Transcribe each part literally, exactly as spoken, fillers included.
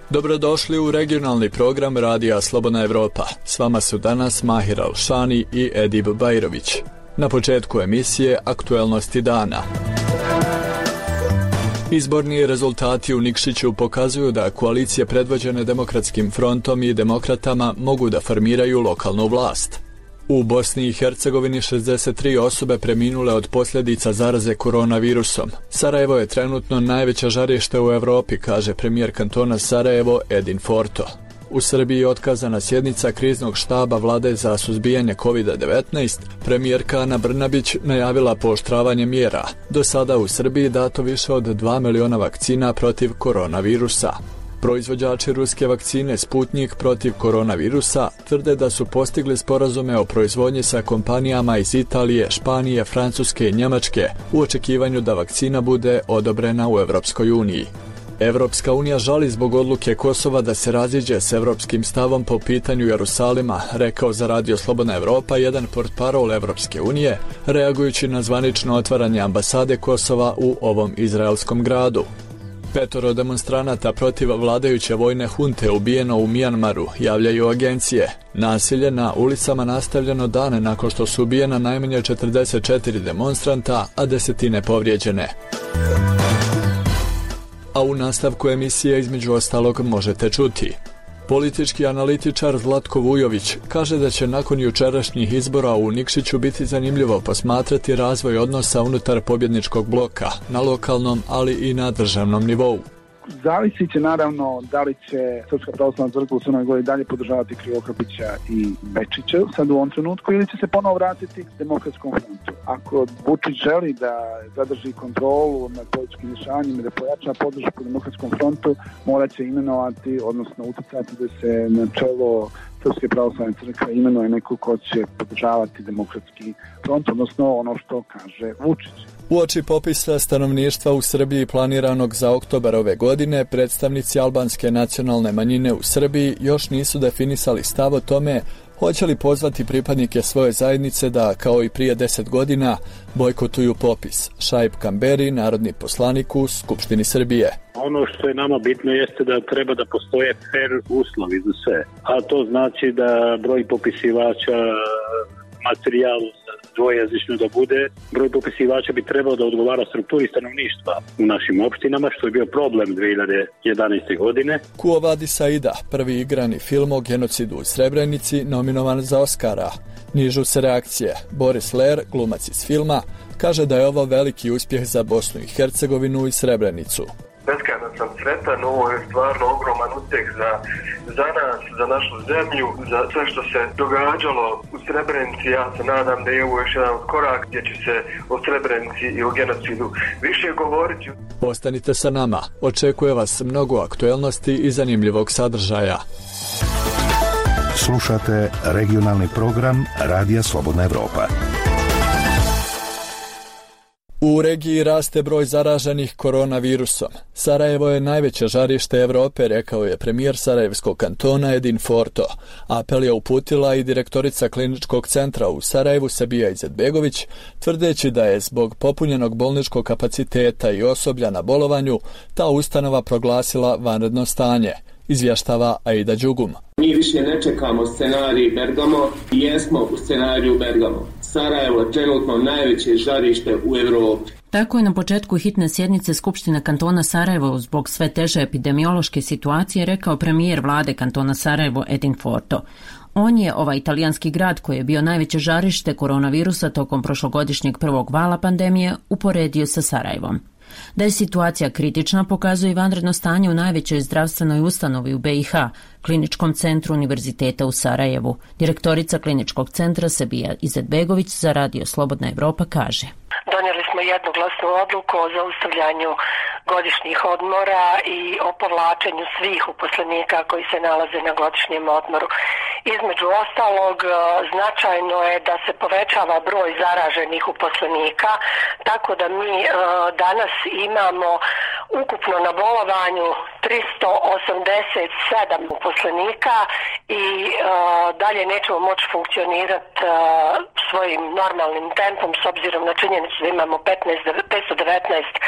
Dobrodošli u regionalni program Radija Slobodna Evropa. S vama su danas Mahir Alšani i Edib Bajrović. Na početku emisije aktuelnosti dana. Izborni rezultati u Nikšiću pokazuju da koalicije predvođene Demokratskim frontom i demokratama mogu da formiraju lokalnu vlast. U Bosni i Hercegovini šezdeset tri osobe preminule od posljedica zaraze koronavirusom. Sarajevo je trenutno najveće žarište u Evropi, kaže premijer kantona Sarajevo Edin Forto. U Srbiji je otkazana sjednica kriznog štaba vlade za suzbijanje kovid devetnaest. Premijerka Ana Brnabić najavila pooštravanje mjera. Do sada u Srbiji dato više od dva miliona vakcina protiv koronavirusa. Proizvođači ruske vakcine Sputnik protiv koronavirusa tvrde da su postigli sporazume o proizvodnji sa kompanijama iz Italije, Španije, Francuske i Njemačke u očekivanju da vakcina bude odobrena u Evropskoj uniji. Evropska unija žali zbog odluke Kosova da se raziđe s evropskim stavom po pitanju Jerusalima, rekao za Radio Slobodna Evropa jedan portparol Evropske unije, reagujući na zvanično otvaranje ambasade Kosova u ovom izraelskom gradu. Petoro demonstranata protiv vladajuće vojne hunte ubijeno u Mijanmaru, javljaju agencije. Nasilje na ulicama nastavljeno dane nakon što su ubijena najmanje četrdeset četiri demonstranta, a desetine povrijeđene. A u nastavku emisije između ostalog možete čuti. Politički analitičar Zlatko Vujović kaže da će nakon jučerašnjih izbora u Nikšiću biti zanimljivo posmatrati razvoj odnosa unutar pobjedničkog bloka na lokalnom, ali i na državnom nivou. Zavisit će naravno da li će Srpska pravoslavna crkva u Crnoj Gori dalje podržavati Krivokapića i Bečića sad u ovom trenutku ili će se ponovo vratiti Demokratskom frontu. Ako Vučić želi da zadrži kontrolu nad političkim rješavanjima i da pojača podršku Demokratskom frontu, morat će imenovati, odnosno uticati da se na čelo Srpske pravoslavne crkve imenuje neko ko će podržavati Demokratski front, odnosno ono što kaže Vučić. Uoči popisa stanovništva u Srbiji planiranog za oktobar ove godine, predstavnici albanske nacionalne manjine u Srbiji još nisu definisali stav o tome hoće li pozvati pripadnike svoje zajednice da, kao i prije deset godina, bojkotuju popis. Šaip Kamberi, narodni poslanik u Skupštini Srbije. Ono što je nama bitno jeste da treba da postoje fer uslovi za sve. A to znači da broj popisivača, materijalu dvojezično da bude, broj popisivača bi trebao da odgovara strukturi stanovništva u našim opštinama, što je bio problem dvije hiljade jedanaeste. godine. Quo Vadis Aida, prvi igrani film o genocidu u Srebrenici, nominovan za Oskara. Nižu se reakcije. Boris Ler, glumac iz filma, kaže da je ovo veliki uspjeh za Bosnu i Hercegovinu i Srebrenicu. Beskrajno sam sretan, ovo je stvarno ogroman uspjeh za, za nas, za našu zemlju, za sve što se događalo u Srebrenici. Ja se nadam da je ovo još jedan korak gdje će se o Srebrenici i o genocidu više govoriti. Ostanite sa nama, očekuje vas mnogo aktuelnosti i zanimljivog sadržaja. Slušate regionalni program Radija Slobodna Evropa. U regiji raste broj zaraženih koronavirusom. Sarajevo je najveće žarište Evrope, rekao je premijer Sarajevskog kantona Edin Forto. Apel je uputila i direktorica kliničkog centra u Sarajevu Sabija Izetbegović, tvrdeći da je zbog popunjenog bolničkog kapaciteta i osoblja na bolovanju ta ustanova proglasila vanredno stanje, izvještava Aida Đugum. Mi više ne čekamo scenarij Bergamo i jesmo u scenariju Bergamo. Sarajevo je trenutno najveće žarište u Evropi. Tako je na početku hitne sjednice Skupštine kantona Sarajevo zbog sve teže epidemiološke situacije rekao premijer vlade kantona Sarajevo Edin Forto. On je ovaj italijanski grad koji je bio najveće žarište koronavirusa tokom prošlogodišnjeg prvog vala pandemije uporedio sa Sarajevom. Da je situacija kritična pokazuje i vanredno stanje u najvećoj zdravstvenoj ustanovi u B i H, Kliničkom centru Univerziteta u Sarajevu. Direktorica Kliničkog centra Sabija Izetbegović za Radio Slobodna Evropa kaže: Donijeli smo jednoglasnu odluku o zaustavljanju godišnjih odmora i o povlačenju svih uposlenika koji se nalaze na godišnjem odmoru. Između ostalog, značajno je da se povećava broj zaraženih uposlenika, tako da mi danas imamo ukupno na bolovanju tristo osamdeset sedam uposlenika i dalje nećemo moći funkcionirati svojim normalnim tempom s obzirom na činjenicu da imamo petsto devetnaest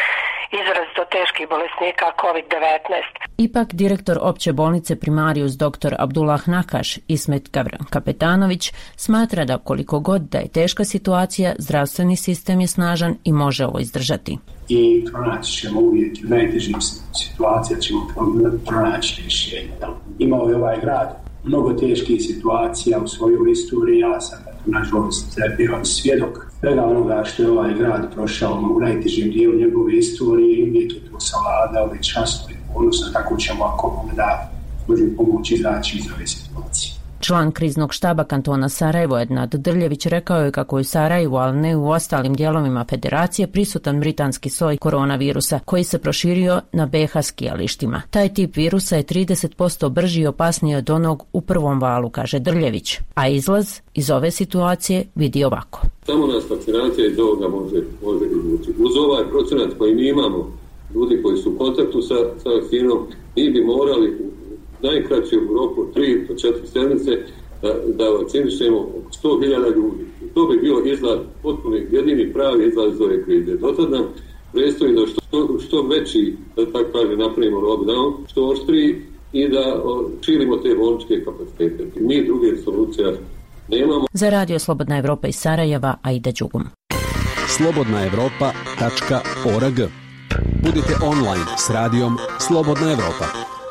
izrazito teških bolesnika kovid devetnaest. Ipak, direktor opće bolnice primarijus dr. Abdullah Nakaš Ismet Kapetanović smatra da koliko god da je teška situacija, zdravstveni sistem je snažan i može ovo izdržati. I pronaći ćemo uvijek u najtežim situacijama ćemo pronaći rješenje. Imao je ovaj grad mnogo teških situacija u svojoj istoriji, ja sam nažalost bio svjedok svega onoga što je ovaj grad prošao u najtežim dijelu njegove istorije i uvijek je to savladao i časno i ponosno kako ćemo ako da možemo pomoći izaći iz ove situacije. Član kriznog štaba kantona Sarajevo Ednad Drljević rekao je kako je u Sarajevu, ali ne u ostalim dijelovima federacije, prisutan britanski soj koronavirusa koji se proširio na be ha skijalištima. Taj tip virusa je trideset posto brži i opasniji od onog u prvom valu, kaže Drljević, a izlaz iz ove situacije vidi ovako. Samo nas vakcinacija iz ovoga može, može izvući. Uz ovaj procenat koji mi imamo, ljudi koji su u kontaktu sa, sa vakcinom, mi bi morali najkraće u roku tri do četiri sedmice da, da vakcinišemo oko sto hiljada ljudi. To bi bio izlaz, potpuni jedini pravi izlaz iz ove krize. Dotad nam predstoji da što, što veći, da tako kaže, napravimo lockdown, što oštriji i da o, širimo te bolničke kapacitete. Mi druge solucije nemamo. Za Radio Slobodna Evropa iz Sarajeva, Aida Đugum. slobodna evropa tačka org. Budite online s radijom Slobodna Evropa.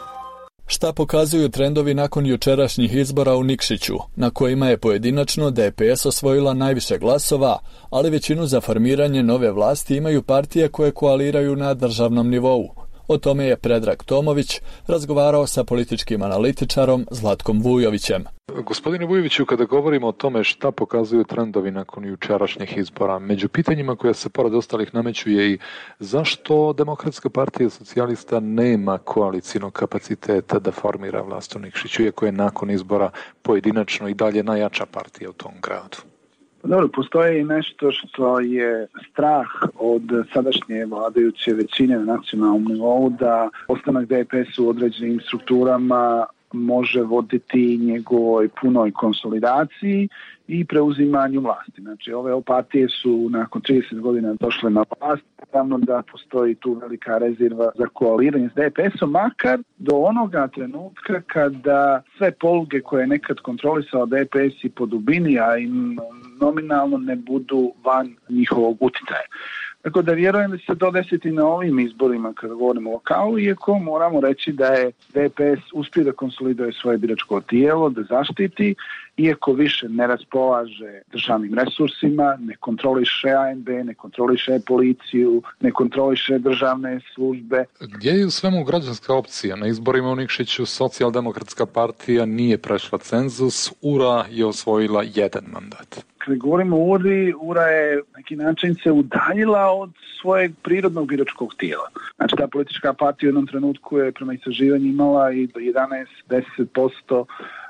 Šta pokazuju trendovi nakon jučerašnjih izbora u Nikšiću, na kojima je pojedinačno de pe es osvojila najviše glasova, ali većinu za formiranje nove vlasti imaju partije koje koaliraju na državnom nivou. O tome je Predrag Tomović razgovarao sa političkim analitičarom Zlatkom Vujovićem. Gospodine Vujoviću, kada govorimo o tome šta pokazuju trendovi nakon jučerašnjih izbora, među pitanjima koja se pored ostalih nameću je i zašto Demokratska partija socijalista nema koalicijnog kapaciteta da formira vlast u Nikšiću, iako je nakon izbora pojedinačno i dalje najjača partija u tom gradu. Dobro, postoji nešto što je strah od sadašnje vladajuće većine na nacionalnom nivou da ostanak de pe es u određenim strukturama može voditi njegovoj punoj konsolidaciji i preuzimanju vlasti. Znači, ove partije su nakon trideset godina došle na vlast, naravno da postoji tu velika rezerva za koaliranje s de pe esom, makar do onoga trenutka kada sve poluge koje je nekad kontrolisao de pe es i po dubini, a i nominalno ne budu van njihovog uticaja. Tako da vjerujem da će se to desiti na ovim izborima kada govorimo o lokalu, iako moramo reći da je de pe es uspio da konsoliduje svoje biračko tijelo, da zaštiti, iako više ne raspolaže državnim resursima, ne kontroliše a en be, ne kontroliše policiju, ne kontroliše državne službe. Gdje je u svemu građanska opcija? Na izborima u Nikšiću Socijaldemokratska partija nije prešla cenzus, U R A je osvojila jedan mandat. Kada govorimo o U R I, U R A je neki način se udaljila od svojeg prirodnog biračkog tijela. Znači, ta politička partija u jednom trenutku je prema istraživanju imala i do jedanaest do deset posto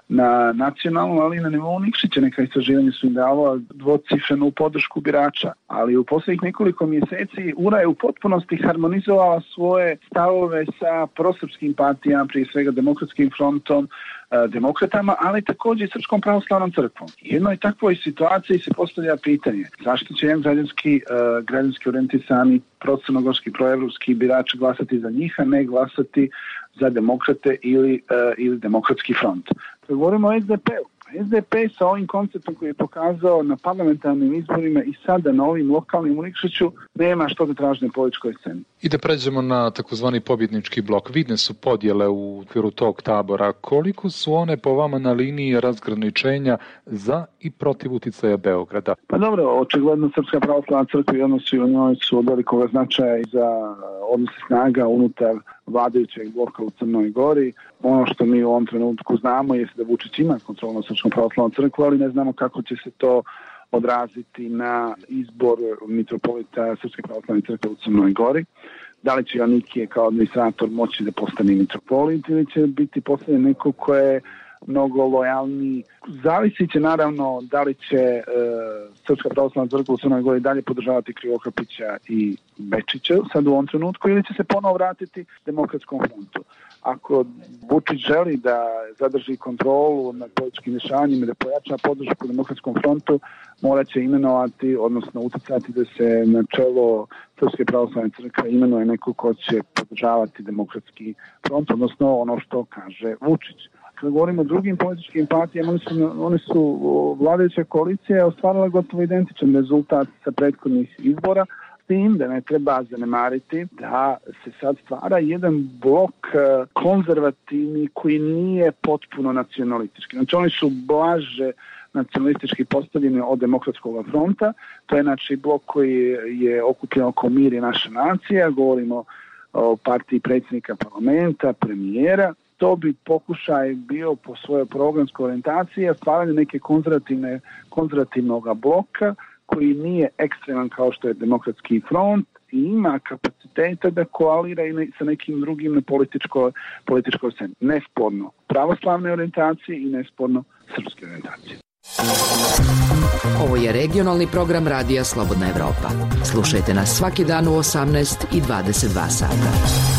na nacionalnom, ali i na nivou Nikšića. Neka istraživanja su im davala dvocifrenu podršku birača, ali u posljednjih nekoliko mjeseci U R A je u potpunosti harmonizovala svoje stavove sa prosrpskim partijama, prije svega Demokratskim frontom, demokratama, ali također i Srpskom pravoslavnom crkvom. U jednoj takvoj situaciji se postavlja pitanje zašto će jedan građanski, uh, građanski orijentisani procrnogorski proevropski birač glasati za njih, a ne glasati za demokrate ili, uh, ili Demokratski front. Kad govorimo o es de pe u, es de pe sa ovim konceptom koji je pokazao na parlamentarnim izborima i sada na ovim lokalnim u Nikšiću nema što da traži na političkoj sceni. I da pređemo na takozvani pobjednički blok. Vidne su podjele u okviru tog tabora. Koliko su one po vama na liniji razgraničenja za i protiv uticaja Beograda? Pa dobro, očigledno Srpska pravoslavna crkva i odnosi u njoj su od velikog značaja i za odnose snaga unutar vladajućeg bloka u Crnoj Gori. Ono što mi u ovom trenutku znamo je da Vučić ima kontrolu na Srpskom pravoslavnom crkvu, ali ne znamo kako će se to odraziti na izbor mitropolita Srpske pravoslavne crkve u Crnoj Gori. Da li će Joannikije kao administrator moći da postane mitropolit ili će biti postavljen neko ko je mnogo lojalniji. Zavisit će naravno da li će e, Srpska pravoslavna crkva u Crnoj Gori dalje podržavati Krivokapića i Bečića sad u ovom trenutku ili će se ponovo vratiti Demokratskom frontu. Ako Vučić želi da zadrži kontrolu nad političkim dešavanjima i da pojača podršku Demokratskom frontu, morat će imenovati, odnosno uticati da se na čelo Srpske pravoslavne crkve imenuje neko ko će podržavati Demokratski front, odnosno ono što kaže Vučić. Kada govorimo o drugim političkim partijama, oni su, oni su vladajuća koalicija ostvarila gotovo identičan rezultat sa prethodnih izbora, tim da ne treba zanemariti da se sad stvara jedan blok konzervativni koji nije potpuno nacionalistički. Znači oni su blaže nacionalistički postavljeni od Demokratskog fronta. To je znači blok koji je okupljen oko Mir i naša nacija. Govorimo o partiji predsjednika parlamenta, premijera. To bi pokušaj bio po svojoj programskoj orijentaciji stvaranje neke konzervativne, konzervativnog bloka koji nije ekstreman kao što je Demokratski front i ima kapaciteta da koalira i ne, sa nekim drugim na političkoj političkoj sceni. Nesporno pravoslavne orijentacije i nesporno srpske orijentacije. Ovo je regionalni program Radija Slobodna Evropa. Slušajte nas svaki dan u osamnaest i dvadeset dva sata.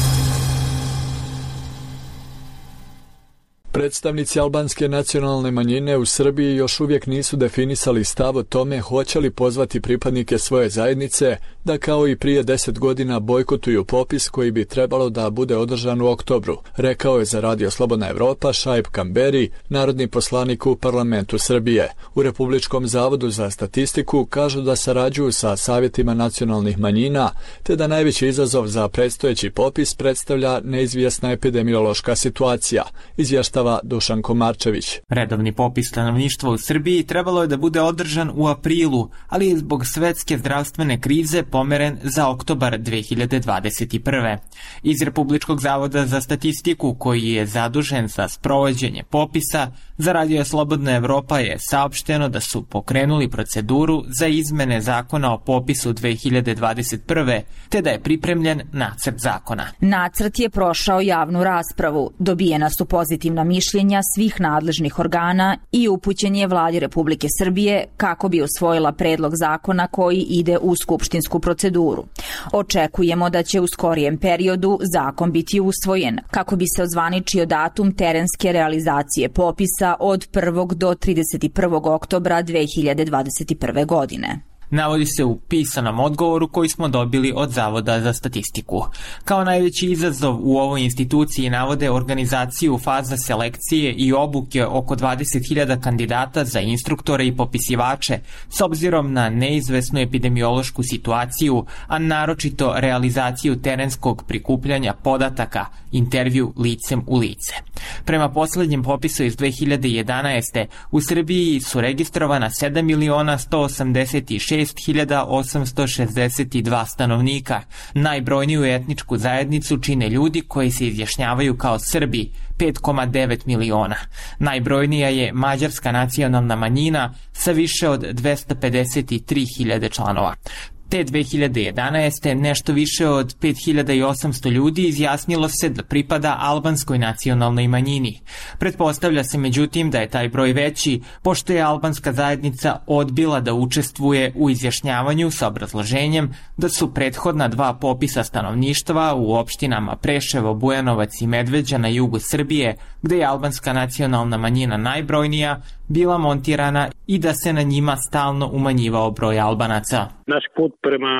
Predstavnici albanske nacionalne manjine u Srbiji još uvijek nisu definisali stav o tome hoće li pozvati pripadnike svoje zajednice da kao i prije deset godina bojkotuju popis koji bi trebalo da bude održan u oktobru, rekao je za Radio Slobodna Evropa Šaip Kamberi, narodni poslanik u parlamentu Srbije. U Republičkom zavodu za statistiku kažu da sarađuju sa savjetima nacionalnih manjina, te da najveći izazov za predstojeći popis predstavlja neizvjesna epidemiološka situacija, izvještava Dušan Komarčević. Redovni popis stanovništva u Srbiji trebalo je da bude održan u aprilu, ali je zbog svetske zdravstvene krize pomeren za oktobar dve hiljade dvadeset prve. Iz Republičkog zavoda za statistiku, koji je zadužen za sprovođenje popisa, za Radio Slobodna Evropa je saopšteno da su pokrenuli proceduru za izmene zakona o popisu dve hiljade dvadeset prve, te da je pripremljen nacrt zakona. Nacrt je prošao javnu raspravu, dobijena su pozitivna mišljenja svih nadležnih organa i upućen je Vladi Republike Srbije kako bi usvojila predlog zakona koji ide u skupštinsku proceduru. Očekujemo da će u skorijem periodu zakon biti usvojen kako bi se ozvaničio datum terenske realizacije popisa od prvog do trideset prvog oktobra dve hiljade dvadeset prve godine. Navodi se u pisanom odgovoru koji smo dobili od Zavoda za statistiku. Kao najveći izazov u ovoj instituciji navode organizaciju faza selekcije i obuke oko dvadeset hiljada kandidata za instruktore i popisivače s obzirom na neizvesnu epidemiološku situaciju, a naročito realizaciju terenskog prikupljanja podataka, intervju licem u lice. Prema poslednjem popisu iz dve hiljade jedanaeste. u Srbiji su registrovana sedam miliona sto osamdeset šest hiljada osamsto šezdeset dva stanovnika. Najbrojniju etničku zajednicu čine ljudi koji se izjašnjavaju kao Srbi, pet zarez devet miliona. Najbrojnija je mađarska nacionalna manjina sa više od dvesta pedeset tri hiljade članova. Te dve hiljade jedanaeste. nešto više od pet hiljada osamsto ljudi izjasnilo se da pripada albanskoj nacionalnoj manjini. Pretpostavlja se međutim da je taj broj veći, pošto je albanska zajednica odbila da učestvuje u izjašnjavanju sa obrazloženjem da su prethodna dva popisa stanovništva u opštinama Preševo, Bujanovac i Medveđa na jugu Srbije, gde je albanska nacionalna manjina najbrojnija, bila montirana i da se na njima stalno umanjivao broj Albanaca. Naš put prema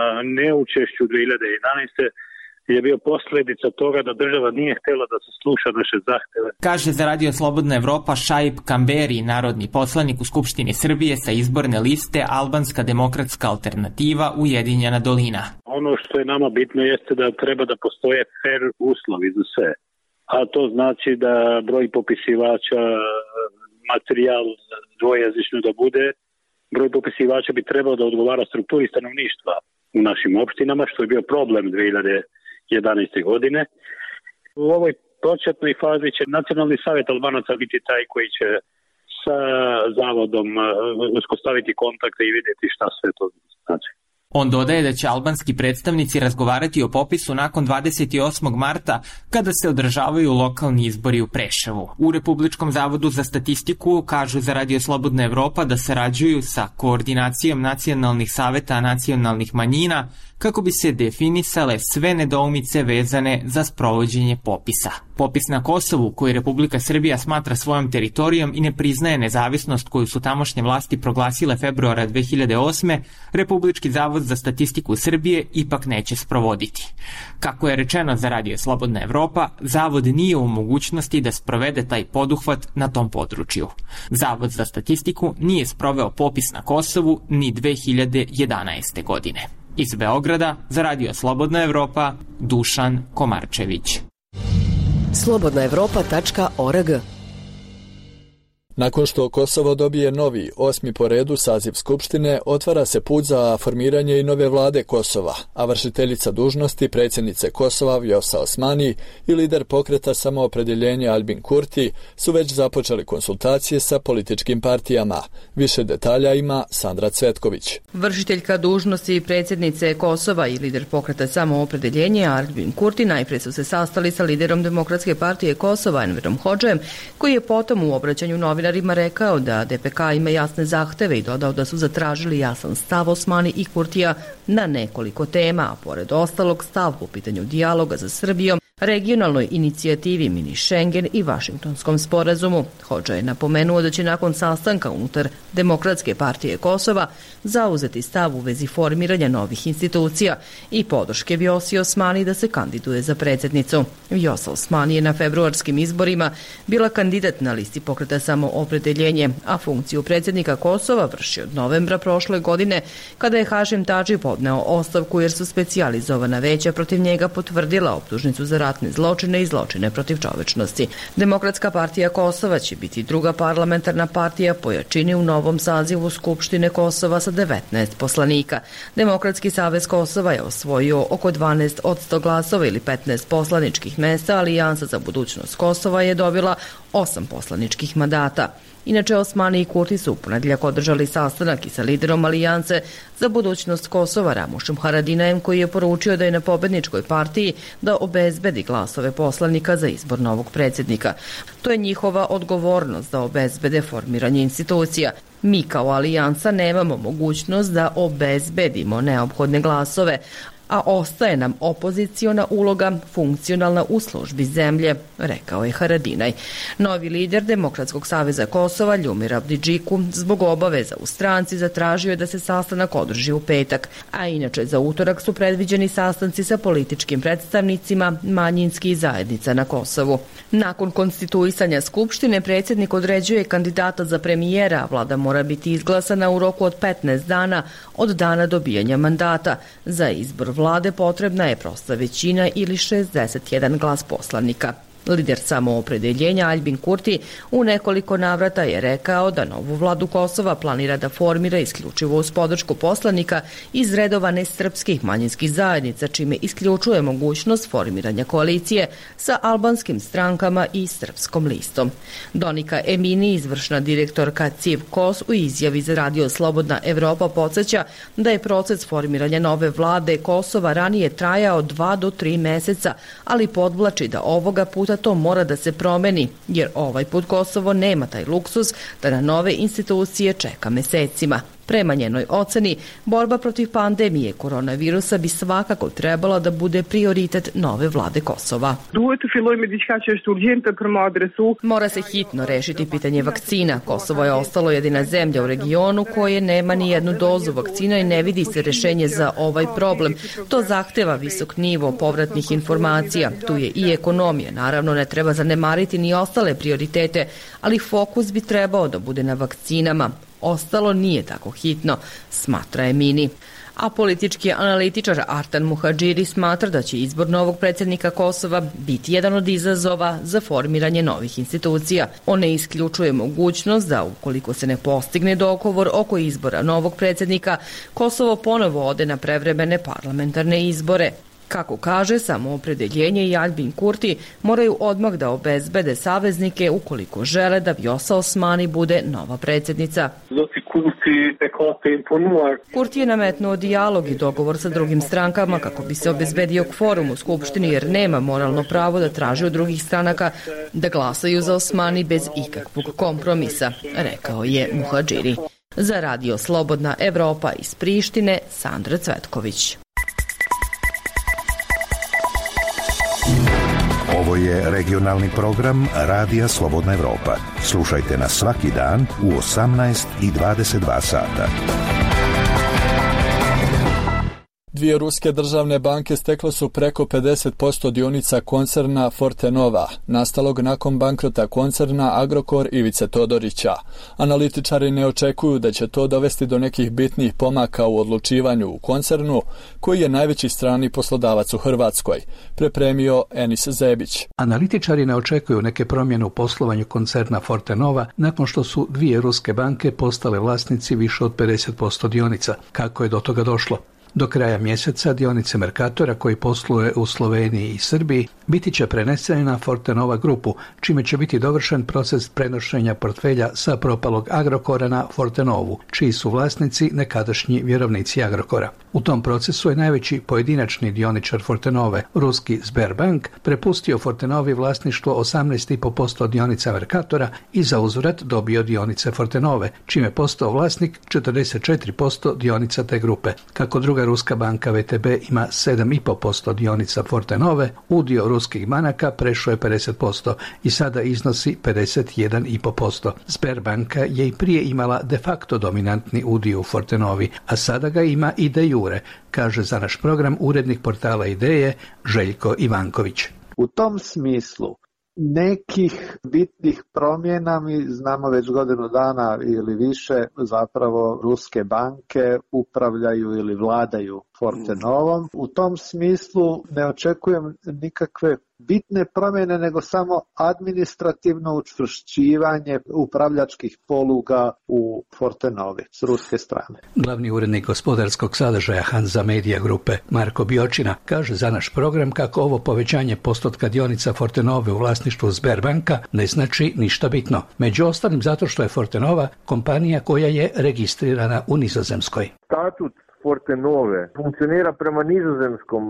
neučešću dve hiljade jedanaeste. je bio posljedica toga da država nije htjela da se sluša naše zahteve. Kaže za Radio Slobodna Evropa Šaip Kamberi, narodni poslanik u Skupštini Srbije sa izborne liste Albanska demokratska alternativa Ujedinjena dolina. Ono što je nama bitno jeste da treba da postoje fair uslovi za sve. A to znači da broj popisivača, materijal dvojezično da bude, broj popisivača bi trebao da odgovara strukturi stanovništva u našim opštinama, što je bio problem dve hiljade jedanaeste. godine. U ovoj početnoj fazi će Nacionalni savjet Albanaca biti taj koji će sa zavodom uspostaviti kontakte i vidjeti šta sve to znači. On dodaje da će albanski predstavnici razgovarati o popisu nakon dvadeset osmog marta kada se održavaju lokalni izbori u Preševu. U Republičkom zavodu za statistiku kažu za Radio Slobodna Evropa da sarađuju sa Koordinacijom nacionalnih saveta nacionalnih manjina kako bi se definisale sve nedoumice vezane za sprovođenje popisa. Popis na Kosovu, koji Republika Srbija smatra svojom teritorijom i ne priznaje nezavisnost koju su tamošnje vlasti proglasile februara dve hiljade osme, Republički zavod za statistiku Srbije ipak neće sprovoditi. Kako je rečeno za Radio Slobodna Evropa, zavod nije u mogućnosti da sprovede taj poduhvat na tom području. Zavod za statistiku nije sproveo popis na Kosovu ni dve hiljade jedanaeste. godine. Iz Beograda za Radio Slobodna Evropa, Dušan Komarčević. slobodna evropa tačka org. Nakon što Kosovo dobije novi, osmi po redu saziv Skupštine, otvara se put za formiranje i nove vlade Kosova, a vršiteljica dužnosti predsjednice Kosova Vjosa Osmani i lider pokreta Samoopredjeljenja Albin Kurti su već započeli konsultacije sa političkim partijama. Više detalja ima Sandra Cvetković. Vršiteljka dužnosti predsjednice Kosova i lider pokreta Samoopredjeljenja Albin Kurti najprije su se sastali sa liderom Demokratske partije Kosova Enverom Hodžem, koji je potom u obraćanju novina rekao da D P K ima jasne zahteve i dodao da su zatražili jasan stav Osmani i Kurtija na nekoliko tema, a pored ostalog stav po pitanju dijaloga za Srbijom, regionalnoj inicijativi Mini Schengen i Vašingtonskom sporazumu. Hodža je napomenuo da će nakon sastanka unutar Demokratske partije Kosova zauzeti stav u vezi formiranja novih institucija i podrške Vjosi Osmani da se kandiduje za predsjednicu. Vjosa Osmani je na februarskim izborima bila kandidat na listi pokreta Samoopredeljenje, a funkciju predsjednika Kosova vrši od novembra prošle godine kada je Hašim Tadži podneo ostavku jer su specijalizovana veća protiv njega potvrdila optužnicu za ratne zločine i zločine protiv čovečnosti. Demokratska partija Kosova će biti druga parlamentarna partija po jačini u novom sazivu Skupštine Kosova sa devetnaest poslanika. Demokratski savez Kosova je osvojio oko dvanaest posto glasova ili petnaest poslaničkih mesta, Alijansa za budućnost Kosova je dobila osam poslaničkih mandata. Inače, Osmani i Kurti su u ponedjeljak održali sastanak i sa liderom Alijance za budućnost Kosova Ramušem Haradinajem, koji je poručio da je na pobedničkoj partiji da obezbedi glasove poslanika za izbor novog predsjednika. To je njihova odgovornost da obezbede formiranje institucija. Mi kao Alijansa nemamo mogućnost da obezbedimo neophodne glasove, a ostaje nam opoziciona uloga funkcionalna u službi zemlje, rekao je Haradinaj. Novi lider Demokratskog saveza Kosova, Ljumir Abdidžiku, zbog obaveza u stranci zatražio je da se sastanak održi u petak, a inače za utorak su predviđeni sastanci sa političkim predstavnicima manjinskih zajednica na Kosovu. Nakon konstituisanja Skupštine, predsjednik određuje kandidata za premijera, a vlada mora biti izglasana u roku od petnaest dana od dana dobijanja mandata. Za izbor vlade potrebna je prosta većina ili šezdeset jedan glas poslanika. Lider Samoopredeljenja Albin Kurti u nekoliko navrata je rekao da novu vladu Kosova planira da formira isključivo uz podršku poslanika iz redova nesrpskih manjinskih zajednica, čime isključuje mogućnost formiranja koalicije sa albanskim strankama i srpskom listom. Donika Emini, izvršna direktorka C I V Kos, u izjavi za Radio Slobodna Evropa podsjeća da je proces formiranja nove vlade Kosova ranije trajao dva do tri meseca, ali podvlači da ovoga puta to mora da se promeni, jer ovaj put Kosovo nema taj luksuz da na nove institucije čeka mesecima. Prema njenoj oceni, borba protiv pandemije koronavirusa bi svakako trebala da bude prioritet nove vlade Kosova. Mora se hitno rešiti pitanje vakcina. Kosovo je ostalo jedina zemlja u regionu koje nema ni jednu dozu vakcina i ne vidi se rešenje za ovaj problem. To zahteva visok nivo povratnih informacija. Tu je i ekonomija. Naravno, ne treba zanemariti ni ostale prioritete, ali fokus bi trebao da bude na vakcinama. Ostalo nije tako hitno, smatra Emini. A politički analitičar Artan Muhadžiri smatra da će izbor novog predsjednika Kosova biti jedan od izazova za formiranje novih institucija. On ne isključuje mogućnost da, ukoliko se ne postigne dogovor oko izbora novog predsjednika, Kosovo ponovo ode na prevremene parlamentarne izbore. Kako kaže, Samoopredeljenje i Aljbin Kurti moraju odmah da obezbede saveznike ukoliko žele da Vjosa Osmani bude nova predsjednica. Kurti je nametnuo dijalog i dogovor sa drugim strankama kako bi se obezbedio kvorum u Skupštini, jer nema moralno pravo da traži od drugih stranaka da glasaju za Osmani bez ikakvog kompromisa, rekao je Muhadžiri. Za Radio Slobodna Evropa iz Prištine, Sandra Cvetković. Ovo je regionalni program Radija Slobodna Evropa. Slušajte nas svaki dan u osamnaest i dvadeset dva sata. Dvije ruske državne banke stekle su preko pedeset posto dionica koncerna Fortenova, nastalog nakon bankrota koncerna Agrokor Ivice Todorića. Analitičari ne očekuju da će to dovesti do nekih bitnih pomaka u odlučivanju u koncernu, koji je najveći strani poslodavac u Hrvatskoj, prepremio Enis Zebić. Analitičari ne očekuju neke promjene u poslovanju koncerna Fortenova nakon što su dvije ruske banke postale vlasnici više od pedeset posto dionica. Kako je do toga došlo? Do kraja mjeseca dionice Mercatora, koji posluje u Sloveniji i Srbiji, biti će prenesene na Fortenova grupu, čime će biti dovršen proces prenošenja portfelja sa propalog Agrokora na Fortenovu, čiji su vlasnici nekadašnji vjerovnici Agrokora. U tom procesu je najveći pojedinačni dioničar Fortenove, ruski Sberbank, prepustio Fortenovi vlasništvo osamnaest zarez pet posto dionica Mercatora i za uzvrat dobio dionice Fortenove, čime postao vlasnik četrdeset četiri posto dionica te grupe. Kako druga ruska banka V T B ima sedam zarez pet posto dionica Fortenove, udio ruskih banaka prešao je pedeset posto i sada iznosi pedeset jedan zarez pet posto. Sberbanka je i prije imala de facto dominantni udio u Fortenovi, a sada ga ima i de jure, kaže za naš program urednik portala Ideje Željko Ivanković. U tom smislu nekih bitnih promjena mi znamo već godinu dana ili više, zapravo ruske banke upravljaju ili vladaju Fortenovom. U tom smislu ne očekujem nikakve bitne promjene, nego samo administrativno učvršćivanje upravljačkih poluga u Fortenovi s ruske strane. Glavni urednik gospodarskog sadržaja Hanza Media grupe Marko Biočina kaže za naš program kako ovo povećanje postotka dionica Fortenove u vlasništvu Sberbanka ne znači ništa bitno. Među ostalim zato što je Fortenova kompanija koja je registrirana u Nizozemskoj. Statut Fortenove funkcionira prema nizozemskom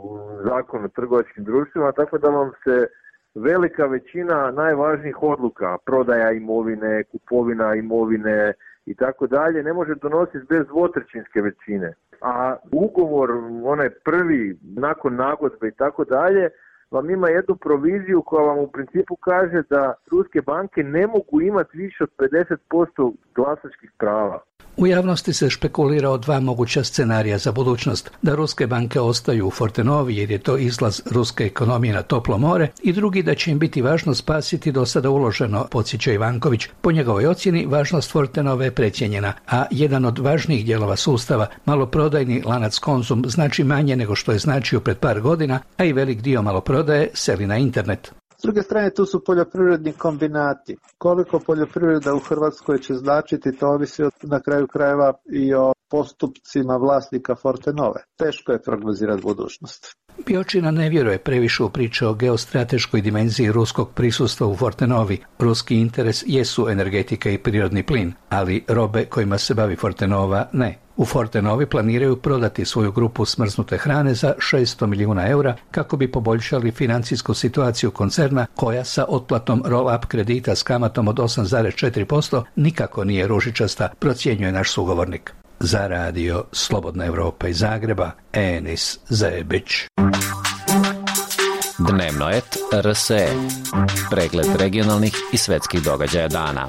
zakonu o trgovačkim društvima, tako da vam se velika većina najvažnijih odluka, prodaja imovine, kupovina imovine i tako dalje, ne može donositi bez dvotrećinske većine. A ugovor, onaj prvi, nakon nagodbe i tako dalje, vam ima jednu proviziju koja vam u principu kaže da ruske banke ne mogu imati više od pedeset posto glasačkih prava. U javnosti se špekulira o dva moguća scenarija za budućnost, da ruske banke ostaju u Fortenovi jer je to izlaz ruske ekonomije na toplo more, i drugi da će im biti važno spasiti do sada uloženo, podsjeća Ivanković. Po njegovoj ocjeni važnost Fortenove je precijenjena, a jedan od važnijih dijelova sustava, maloprodajni lanac Konzum, znači manje nego što je značio pred par godina, a i velik dio maloprodaje seli na internet. S druge strane, tu su poljoprivredni kombinati. Koliko poljoprivreda u Hrvatskoj će značiti, to ovisi na kraju krajeva i o postupcima vlasnika Fortenove. Teško je prognozirati budućnost. Biočina ne vjeruje previše u priče o geostrateškoj dimenziji ruskog prisustva u Fortenovi. Ruski interes jesu energetika i prirodni plin, ali robe kojima se bavi Fortenova ne. U Fortenovi planiraju prodati svoju grupu smrznute hrane za šesto milijuna eura kako bi poboljšali financijsku situaciju koncerna, koja sa otplatom roll-up kredita s kamatom od osam zarez četiri posto nikako nije ružičasta, procjenjuje naš sugovornik. Za radio Slobodna Evropa iz Zagreba, Enis Zebić. Dnevno et R S E. Pregled regionalnih i svetskih događaja dana.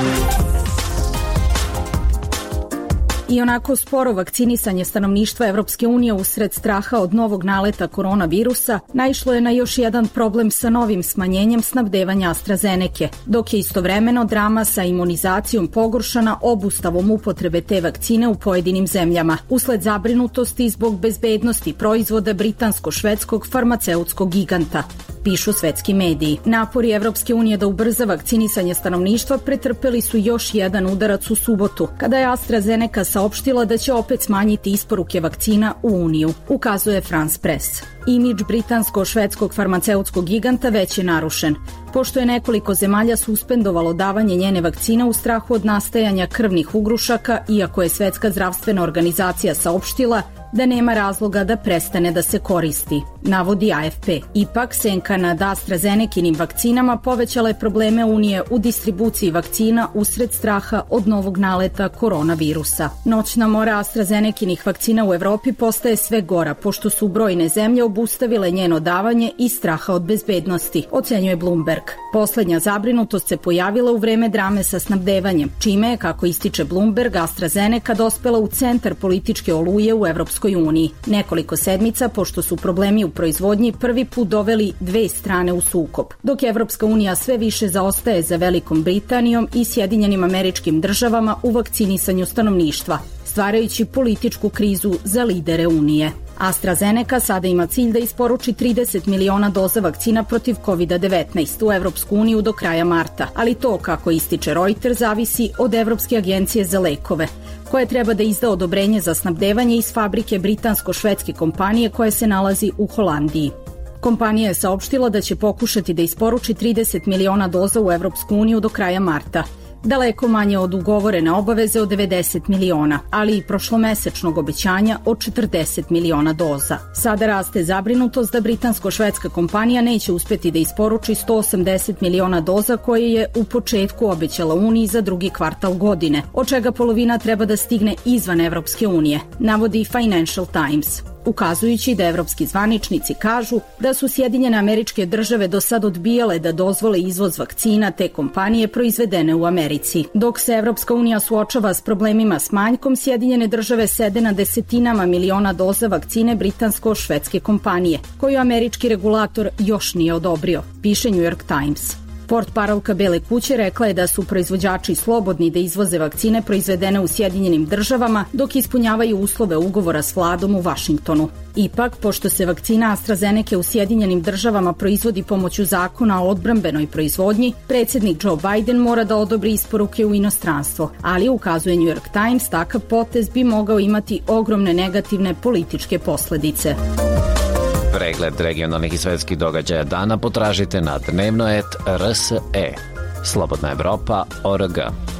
I onako sporo vakcinisanje stanovništva Evropske unije usred straha od novog naleta koronavirusa naišlo je na još jedan problem sa novim smanjenjem snabdevanja AstraZeneke, dok je istovremeno drama sa imunizacijom pogoršana obustavom upotrebe te vakcine u pojedinim zemljama, usled zabrinutosti zbog bezbednosti proizvoda britansko-švedskog farmaceutskog giganta. pišu svetski mediji. Napori Evropske unije da ubrza vakcinisanje stanovništva pretrpeli su još jedan udarac u subotu, kada je AstraZeneca saopštila da će opet smanjiti isporuke vakcina u Uniju, ukazuje France Press. Imidž britansko-švedskog farmaceutskog giganta već je narušen, pošto je nekoliko zemalja suspendovalo davanje njene vakcine u strahu od nastajanja krvnih ugrušaka, iako je Svetska zdravstvena organizacija saopštila da nema razloga da prestane da se koristi, navodi A F P. Ipak, senka nad AstraZenekinim vakcinama povećala je probleme Unije u distribuciji vakcina usred straha od novog naleta koronavirusa. Noćna mora AstraZenekinih vakcina u Evropi postaje sve gora, pošto su brojne zemlje obustavile njeno davanje iz straha od bezbednosti, ocenjuje Bloomberg. Poslednja zabrinutost se pojavila u vreme drame sa snabdevanjem, čime je, kako ističe Bloomberg, AstraZeneca dospela u centar političke oluje u Evropskoj uniji. Nekoliko sedmica, pošto su problemi u proizvodnji prvi put doveli dve strane u sukob, dok Evropska unija sve više zaostaje za Velikom Britanijom i Sjedinjenim Američkim Državama u vakcinisanju stanovništva, stvarajući političku krizu za lidere Unije. AstraZeneca sada ima cilj da isporuči trideset miliona doza vakcina protiv kovid devetnaest u Evropsku uniju do kraja marta, ali to, kako ističe Reuters, zavisi od Evropske agencije za lekove, koja treba da izda odobrenje za snabdevanje iz fabrike britansko-švedske kompanije koja se nalazi u Holandiji. Kompanija je saopštila da će pokušati da isporuči trideset miliona doza u Evropsku uniju do kraja marta, daleko manje od ugovorene obaveze od devedeset miliona, ali i prošlomesečnog obećanja od četrdeset miliona doza. Sada raste zabrinutost da britansko-švedska kompanija neće uspeti da isporuči sto osamdeset miliona doza koje je u početku obećala Uniji za drugi kvartal godine, od čega polovina treba da stigne izvan Evropske unije, navodi Financial Times, ukazujući da evropski zvaničnici kažu da su Sjedinjene Američke Države do sad odbijale da dozvole izvoz vakcina te kompanije proizvedene u Americi. Dok se Evropska unija suočava s problemima s manjkom, Sjedinjene Države sede na desetinama miliona doza vakcine britansko-švedske kompanije, koju američki regulator još nije odobrio, piše New York Times. Portparolka Bele kuće rekla je da su proizvođači slobodni da izvoze vakcine proizvedene u Sjedinjenim Državama dok ispunjavaju uslove ugovora s vladom u Vašingtonu. Ipak, pošto se vakcina AstraZeneca u Sjedinjenim Državama proizvodi pomoću zakona o odbrambenoj proizvodnji, predsjednik Joe Biden mora da odobri isporuke u inostranstvo, ali, ukazuje New York Times, takav potez bi mogao imati ogromne negativne političke posledice. Pregled regionalnih i svetskih događaja dana potražite na dnevnoet R S E. Slobodna Evropa точка org.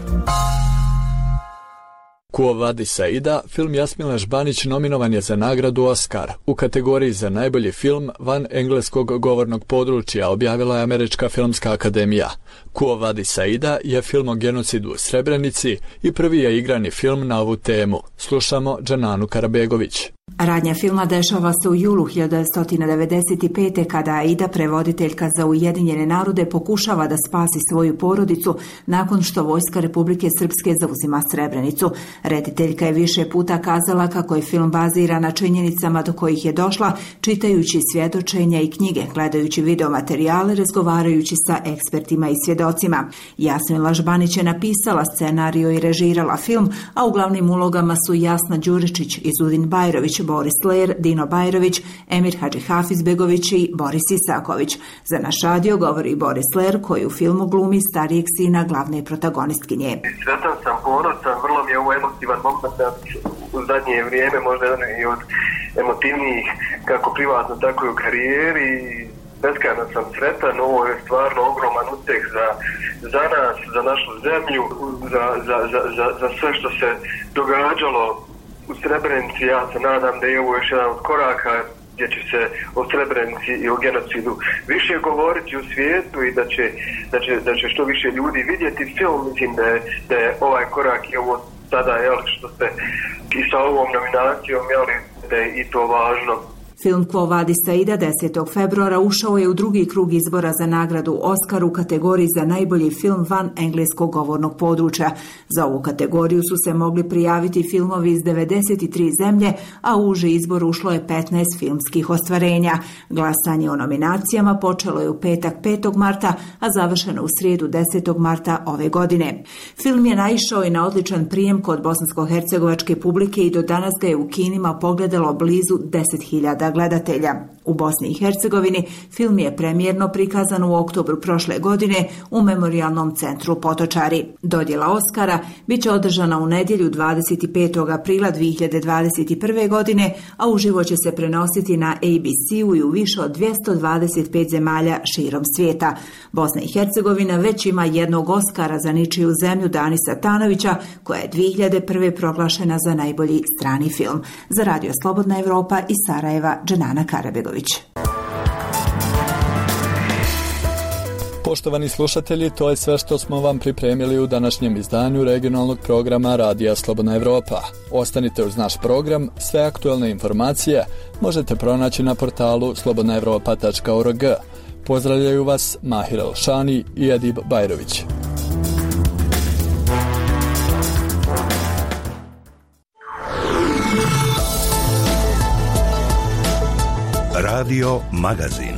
Quo Vadis Aida, film Jasmila Žbanić nominovan je za nagradu Oscar. U kategoriji za najbolji film van engleskog govornog područja objavila je Američka filmska akademija. Quo Vadis Aida je film o genocidu u Srebrenici i prvi je igrani film na ovu temu. Slušamo Džananu Karabegović. Radnja filma dešava se u julu hiljadu devetsto devedeset pete. kada Aida, prevoditeljka za Ujedinjene narode, pokušava da spasi svoju porodicu nakon što vojska Republike Srpske zauzima Srebrenicu. Rediteljka je više puta kazala kako je film baziran na činjenicama do kojih je došla, čitajući svjedočenja i knjige, gledajući videomaterijale, razgovarajući sa ekspertima i svjedocima. Jasmila Žbanić je napisala scenariju i režirala film, a u glavnim ulogama su Jasna Đuričić, Izudin Bajrović, Boris Ler, Dino Bajrović, Emir Hadžihafizbegović i Boris Isaković. Za naš radio govori Boris Ler, koji u filmu glumi starijeg sina glavne protagonistkinje. Sretan sam, ponosan, vrlo mi je ovo emotivan moment u zadnje vrijeme, možda jedan i od emotivnijih kako privatno, tako i u karijeri. Beskrajno sam sretan, ovo je stvarno ogroman uspjeh za, za nas, za našu zemlju, za, za, za, za, za sve što se događalo u Srebrenici. Ja se nadam da je ovo još jedan od koraka gdje će se o Srebrenici i o genocidu više govoriti u svijetu i da će, da će, da će što više ljudi vidjeti film. Mislim da je, da je ovaj korak i ovo sada, jel, što ste i sa ovom nominacijom, jel, da je i to važno. Film Quo Vadis Aida desetog februara ušao je u drugi krug izbora za nagradu Oscar u kategoriji za najbolji film van engleskog govornog područja. Za ovu kategoriju su se mogli prijaviti filmovi iz devedeset tri zemlje, a u uži izbor ušlo je petnaest filmskih ostvarenja. Glasanje o nominacijama počelo je u petak petog marta, a završeno u srijedu desetog marta ove godine. Film je naišao i na odličan prijem kod bosansko-hercegovačke publike i do danas ga je u kinima pogledalo blizu deset hiljada hiljada gledatelja. U Bosni i Hercegovini film je premijerno prikazan u oktobru prošle godine u Memorijalnom centru Potočari. Dodjela Oskara bit će održana u nedjelju dvadeset petog aprila dvije hiljade dvadeset prve. godine, a uživo će se prenositi na A B C-u i u više od dvjesto dvadeset pet zemalja širom svijeta. Bosna i Hercegovina već ima jednog Oskara za Ničiju zemlju Danisa Tanovića, koja je dvije hiljade prve. proglašena za najbolji strani film. Za Radio Slobodna Evropa iz Sarajeva, Dženana Karabegović. Poštovani slušatelji, to je sve što smo vam pripremili u današnjem izdanju regionalnog programa Radija Slobodna Evropa. Ostanite uz naš program, sve aktualne informacije možete pronaći na portalu slobodna evropa tačka org. Pozdravljaju vas Mahir Elšani i Edib Bajrović. Radio Magazin.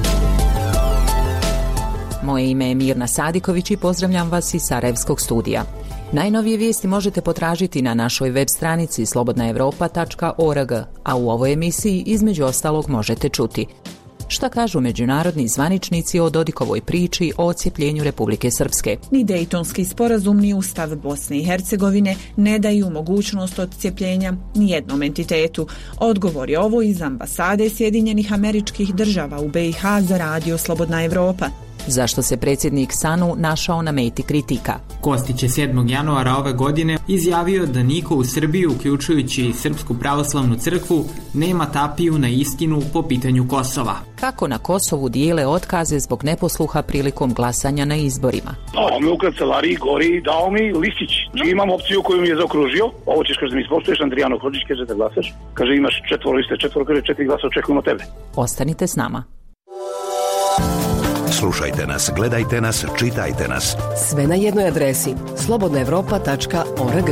Moje ime je Mirna Sadiković i pozdravljam vas iz Sarajevskog studija. Najnovije vijesti možete potražiti na našoj web stranici slobodna evropa tačka org, a u ovoj emisiji između ostalog možete čuti: šta kažu međunarodni zvaničnici o Dodikovoj priči o odcijepljenju Republike Srpske? Ni Dejtonski sporazum ni Ustav Bosne i Hercegovine ne daju mogućnost odcijepljenja ni jednom entitetu. Odgovor je ovo iz ambasade Sjedinjenih Američkih Država u B i H za Radio Slobodna Evropa. Zašto se predsjednik Sanu našao na meti kritika? Kostić je sedmog januara ove godine izjavio da niko u Srbiji, uključujući i Srpsku pravoslavnu crkvu, nema tapiju na istinu po pitanju Kosova. Kako na Kosovu dijele otkaze zbog neposluha prilikom glasanja na izborima? On me u kancelariji gori dao mi listić. Znači imam opciju koju mi je zaokružio. Ovo ćeš, kaže, da mi ispoštuješ, Andrijano Hodžić, kaže da glasaš. Kaže imaš četvoro liste, četvoro, kaže četiri glasa, očekujemo tebe. Ostanite s nama. Slušajte nas, gledajte nas, čitajte nas. Sve na jednoj adresi slobodna evropa tačka org.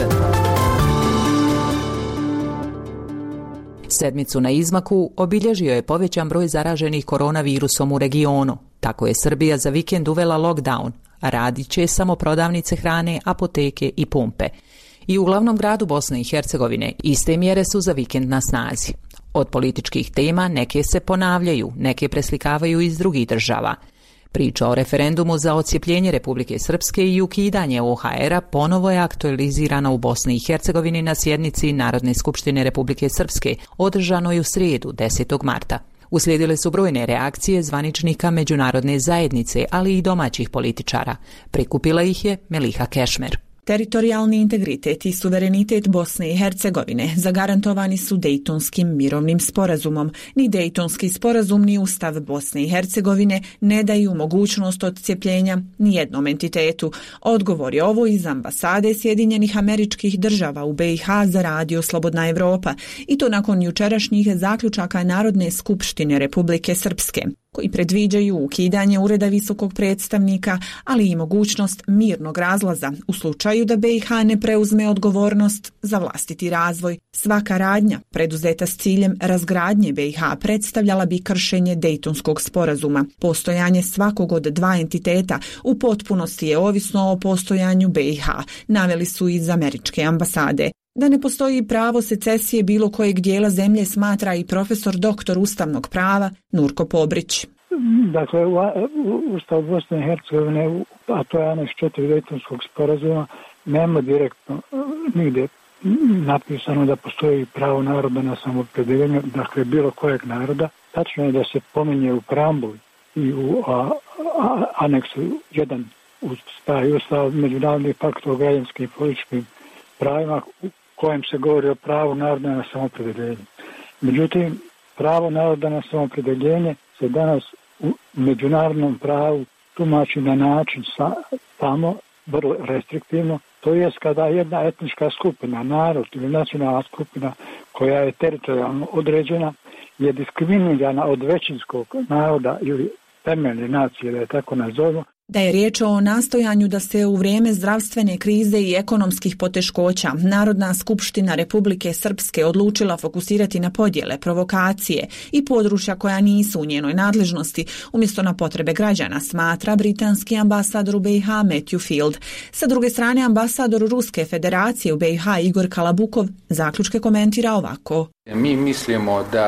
Sedmicu na izmaku obilježio je povećan broj zaraženih koronavirusom u regionu. Tako je Srbija za vikend uvela lockdown, a radit će samo prodavnice hrane, apoteke i pumpe. I u glavnom gradu Bosne i Hercegovine iste mjere su za vikend na snazi. Od političkih tema neke se ponavljaju, neke preslikavaju iz drugih država. Priča o referendumu za odcijepljenje Republike Srpske i ukidanje O H R-a ponovo je aktualizirana u Bosni i Hercegovini na sjednici Narodne skupštine Republike Srpske, održanoj u srijedu desetog marta. Uslijedile su brojne reakcije zvaničnika međunarodne zajednice, ali i domaćih političara. Prikupila ih je Meliha Kešmer. Teritorijalni integritet i suverenitet Bosne i Hercegovine zagarantovani su Dejtonskim mirovnim sporazumom. Ni Dejtonski sporazum ni Ustav Bosne i Hercegovine ne daju mogućnost odcijepljenja ni jednom entitetu. Odgovor je ovo iz ambasade Sjedinjenih Američkih Država u B i H za Radio Slobodna Evropa, i to nakon jučerašnjih zaključaka Narodne skupštine Republike Srpske, koji predviđaju ukidanje ureda visokog predstavnika, ali i mogućnost mirnog razlaza u slučaju da B i H ne preuzme odgovornost za vlastiti razvoj. Svaka radnja preduzeta s ciljem razgradnje B i H predstavljala bi kršenje Dejtonskog sporazuma. Postojanje svakog od dva entiteta u potpunosti je ovisno o postojanju B i H, naveli su iz američke ambasade. Da ne postoji pravo secesije bilo kojeg dijela zemlje smatra i profesor doktor ustavnog prava Nurko Pobrić. Dakle, u Ustav Bosne i Hercegovine, a to je aneks četiri Dejtonskog sporazuma, nema direktno nigdje napisano da postoji pravo naroda na samoopredjeljenje, dakle bilo kojeg naroda. Tačno je da se pominje u preambuli i u a, a, aneksu jedan uz taj Ustav međunarodnih pakta o građanskim i političkim pravima u kojem se govori o pravu naroda na samoopredjeljenje. Međutim, pravo naroda na samoopredjeljenje se danas u međunarodnom pravu tumači na način sa, tamo vrlo restriktivno, to jest kada jedna etnička skupina, narod ili nacionalna skupina koja je teritorijalno određena je diskriminirana od većinskog naroda ili temeljne nacije, da je tako nazovemo. Da je riječ o nastojanju da se u vrijeme zdravstvene krize i ekonomskih poteškoća Narodna skupština Republike Srpske odlučila fokusirati na podjele, provokacije i područja koja nisu u njenoj nadležnosti, umjesto na potrebe građana, smatra britanski ambasador u B i H Matthew Field. Sa druge strane, ambasador Ruske federacije u B i H Igor Kalabukov zaključke komentira ovako. Mi mislimo da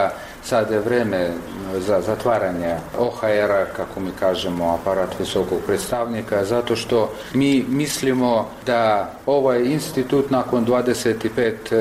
Sada je vreme za zatvaranje O H R-a, kako mi kažemo, aparat visokog predstavnika, zato što mi mislimo da ovaj institut nakon dvadeset pet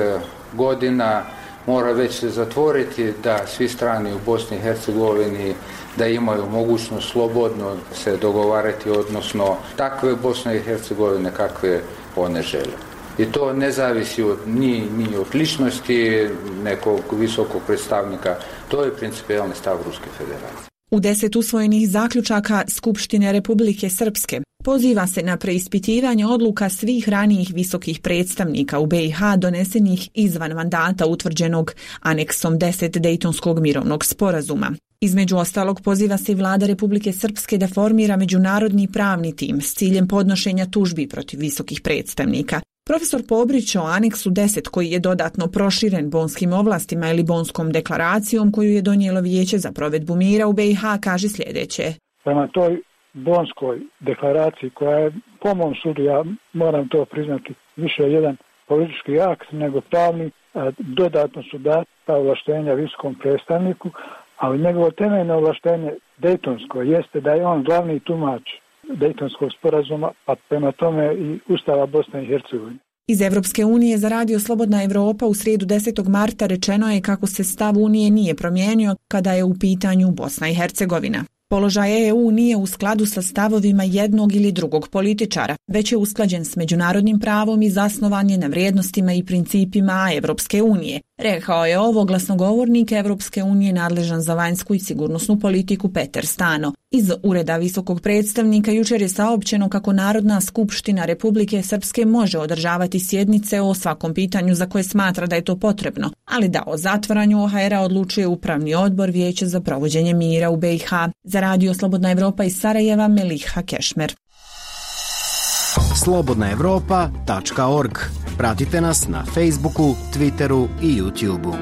godina mora već se zatvoriti, da svi strani u Bosni i Hercegovini da imaju mogućnost slobodno se dogovarati, odnosno takve Bosne i Hercegovine kakve one žele. I to ne zavisi od, ni, ni od ličnosti nekog visokog predstavnika, to je principijalni stav Ruske federacije. U deset usvojenih zaključaka Skupštine Republike Srpske poziva se na preispitivanje odluka svih ranijih visokih predstavnika u B i H donesenih izvan mandata utvrđenog aneksom deset Dejtonskog mirovnog sporazuma. Između ostalog poziva se i vlada Republike Srpske da formira međunarodni pravni tim s ciljem podnošenja tužbi protiv visokih predstavnika. Profesor Pobrić o aneksu deset koji je dodatno proširen bonskim ovlastima ili bonskom deklaracijom koju je donijelo Vijeće za provedbu mira u B i H kaže sljedeće. Prema toj bonskoj deklaraciji koja je po mom sudu, ja moram to priznati, više jedan politički akt nego pravni, dodatno su data ovlaštenja visokom predstavniku, ali njegovo temeljno ovlaštenje Dejtonsko jeste da je on glavni tumač Dejtonskog sporazuma, pa prema tome i Ustava Bosne i Hercegovine. Iz Evropske unije za radio Slobodna Evropa u srijedu desetog marta rečeno je kako se stav Unije nije promijenio kada je u pitanju Bosna i Hercegovina. Položaj E U nije u skladu sa stavovima jednog ili drugog političara, već je usklađen s međunarodnim pravom i zasnovan je na vrijednostima i principima Evropske unije. Rekao je ovo glasnogovornik Evropske unije nadležan za vanjsku i sigurnosnu politiku Peter Stano. Iz Ureda visokog predstavnika jučer je saopćeno kako Narodna skupština Republike Srpske može održavati sjednice o svakom pitanju za koje smatra da je to potrebno, ali da o zatvaranju O H R-a odlučuje Upravni odbor Vijeća za provođenje mira u B i H. Za radio Slobodna Evropa iz Sarajeva, Meliha Kešmer. slobodna evropa tačka org. Pratite nas na Facebooku, Twitteru i YouTubeu.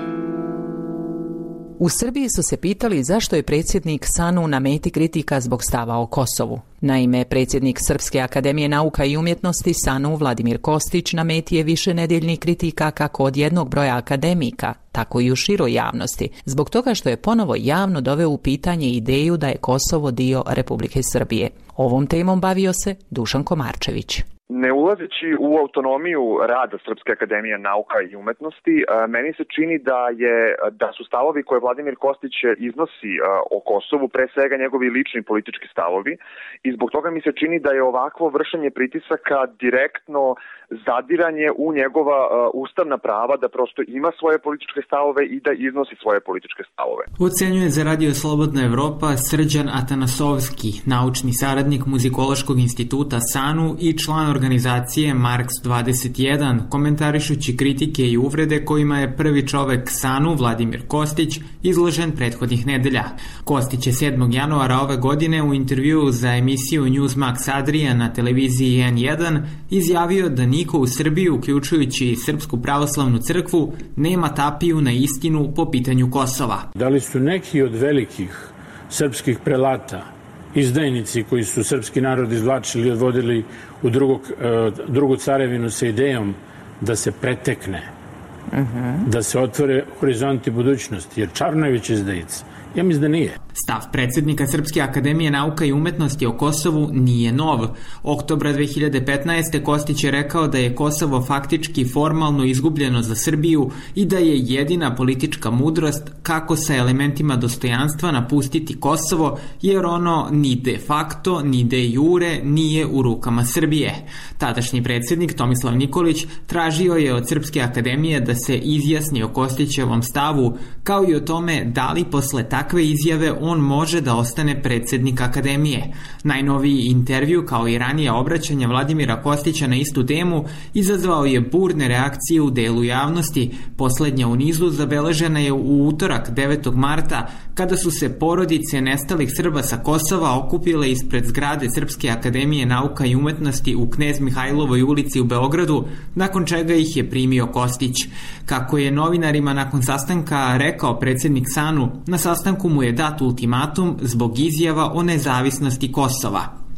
U Srbiji su se pitali zašto je predsjednik Sanu na meti kritika zbog stava o Kosovu. Naime, predsjednik Srpske akademije nauka i umjetnosti Sanu Vladimir Kostić na meti je više nedeljnih kritika kako od jednog broja akademika, tako i u široj javnosti, zbog toga što je ponovo javno doveo u pitanje ideju da je Kosovo dio Republike Srbije. Ovom temom bavio se Dušan Komarčević. Ne ulazeći u autonomiju rada Srpske akademije nauka i umetnosti, meni se čini da je da su stavovi koje Vladimir Kostić iznosi o Kosovu pre svega njegovi lični politički stavovi i zbog toga mi se čini da je ovakvo vršenje pritisaka direktno zadiranje u njegova ustavna prava da prosto ima svoje političke stavove i da iznosi svoje političke stavove. Ocenjuje za radio Slobodna Evropa Srđan Atanasovski, naučni saradnik Muzikološkog instituta Sanu i član organizacije Marks dvadeset jedan, komentarišući kritike i uvrede kojima je prvi čovek Sanu, Vladimir Kostić, izložen prethodnih nedelja. Kostić je sedmog januara ove godine u intervjuu za emisiju Newsmax Adria na televiziji N jedan izjavio da niko u Srbiji, uključujući i Srpsku pravoslavnu crkvu, nema tapiju na istinu po pitanju Kosova. Da li su neki od velikih srpskih prelata izdajnici koji su srpski narod izvlačili i odvodili u drugog, drugu carevinu sa idejom da se pretekne, uh-huh. da se otvore horizonti budućnosti, jer Čarnojević je izdajica. Ja mislim da nije. Stav predsjednika Srpske akademije nauka i umetnosti o Kosovu nije nov. Oktobra dve hiljade petnaeste. Kostić je rekao da je Kosovo faktički formalno izgubljeno za Srbiju i da je jedina politička mudrost kako sa elementima dostojanstva napustiti Kosovo, jer ono ni de facto, ni de jure nije u rukama Srbije. Tadašnji predsjednik Tomislav Nikolić tražio je od Srpske akademije da se izjasni o Kostićevom stavu, kao i o tome da li posle takve izjave on može da ostane predsjednik akademije. Najnoviji intervju, kao i ranije obraćanje Vladimira Kostića na istu temu, izazvao je burne reakcije u delu javnosti. Poslednja u nizu zabeležena je u utorak devetog marta, kada su se porodice nestalih Srba sa Kosova okupile ispred zgrade Srpske akademije nauka i umetnosti u Knez Mihajlovoj ulici u Beogradu, nakon čega ih je primio Kostić. Kako je novinarima nakon sastanka rekao predsjednik Sanu, na sastanku mu je dat ultimatum zbog izjava o nezavisnosti Kosova.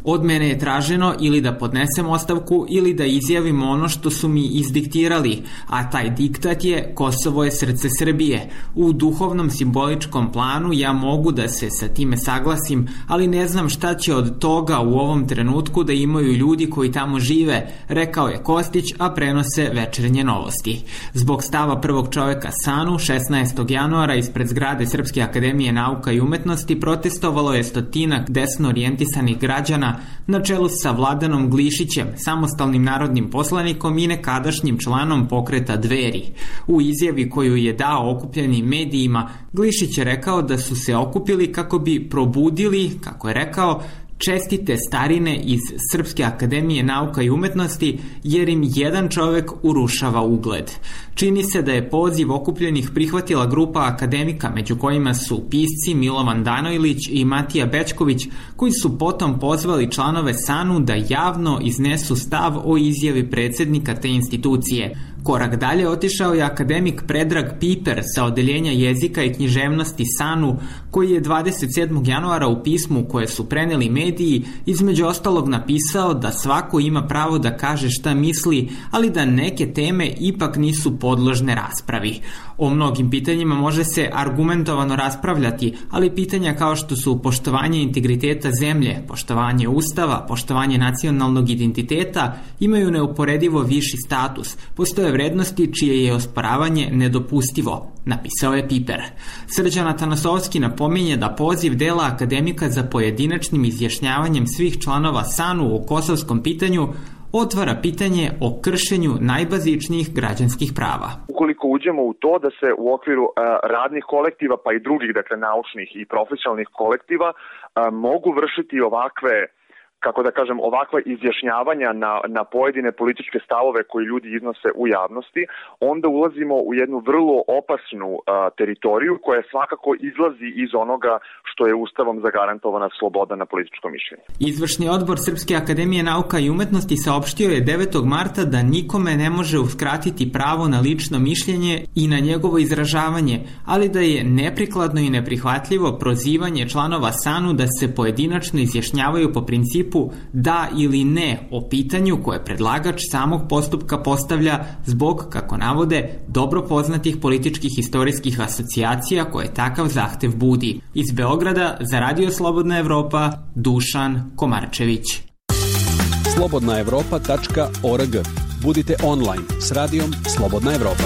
Od mene je traženo ili da podnesem ostavku ili da izjavim ono što su mi izdiktirali, a taj diktat je Kosovo je srce Srbije. U duhovnom simboličkom planu ja mogu da se sa time saglasim, ali ne znam šta će od toga u ovom trenutku da imaju ljudi koji tamo žive, rekao je Kostić, a prenose Večernje novosti. Zbog stava prvog čoveka Sanu, šesnaestog januara ispred zgrade Srpske akademije nauka i umetnosti protestovalo je stotinak desno orijentisanih građana na čelu sa Vladanom Glišićem, samostalnim narodnim poslanikom i nekadašnjim članom pokreta Dveri. U izjavi koju je dao okupljenim medijima, Glišić je rekao da su se okupili kako bi probudili, kako je rekao, čestite starine iz Srpske akademije nauka i umetnosti, jer im jedan čovek urušava ugled. Čini se da je poziv okupljenih prihvatila grupa akademika, među kojima su pisci Milovan Danojlić i Matija Bečković, koji su potom pozvali članove Sanu da javno iznesu stav o izjavi predsjednika te institucije. Korak dalje otišao je akademik Predrag Piper sa odeljenja jezika i književnosti Sanu, koji je dvadeset sedmog januara u pismu koje su preneli mediji između ostalog napisao da svako ima pravo da kaže šta misli, ali da neke teme ipak nisu podložne raspravi. O mnogim pitanjima može se argumentovano raspravljati, ali pitanja kao što su poštovanje integriteta zemlje, poštovanje ustava, poštovanje nacionalnog identiteta imaju neuporedivo viši status. Postoje vrednosti čije je osporavanje nedopustivo, napisao je Piper. Srđan Atanasovski napominje da poziv dela akademika za pojedinačnim izjašnjavanjem svih članova Sanu o kosovskom pitanju otvara pitanje o kršenju najbazičnijih građanskih prava. Ukoliko uđemo u to da se u okviru uh, radnih kolektiva pa i drugih, dakle naučnih i profesionalnih kolektiva uh, mogu vršiti ovakve, kako da kažem, ovakva izjašnjavanja na, na pojedine političke stavove koji ljudi iznose u javnosti, onda ulazimo u jednu vrlo opasnu a, teritoriju koja svakako izlazi iz onoga što je Ustavom zagarantovana sloboda na političko mišljenje. Izvršni odbor Srpske akademije nauka i umetnosti saopštio je devetog marta da nikome ne može uskratiti pravo na lično mišljenje i na njegovo izražavanje, ali da je neprikladno i neprihvatljivo prozivanje članova Sanu da se pojedinačno izjašnjavaju po principu da ili ne o pitanju koje predlagač samog postupka postavlja zbog, kako navode, dobro poznatih političkih istorijskih asocijacija koje takav zahtev budi. Iz Beograda za Radio Slobodna Evropa, Dušan Komarčević. slobodna evropa tačka org. Budite online s radijom Slobodna Evropa.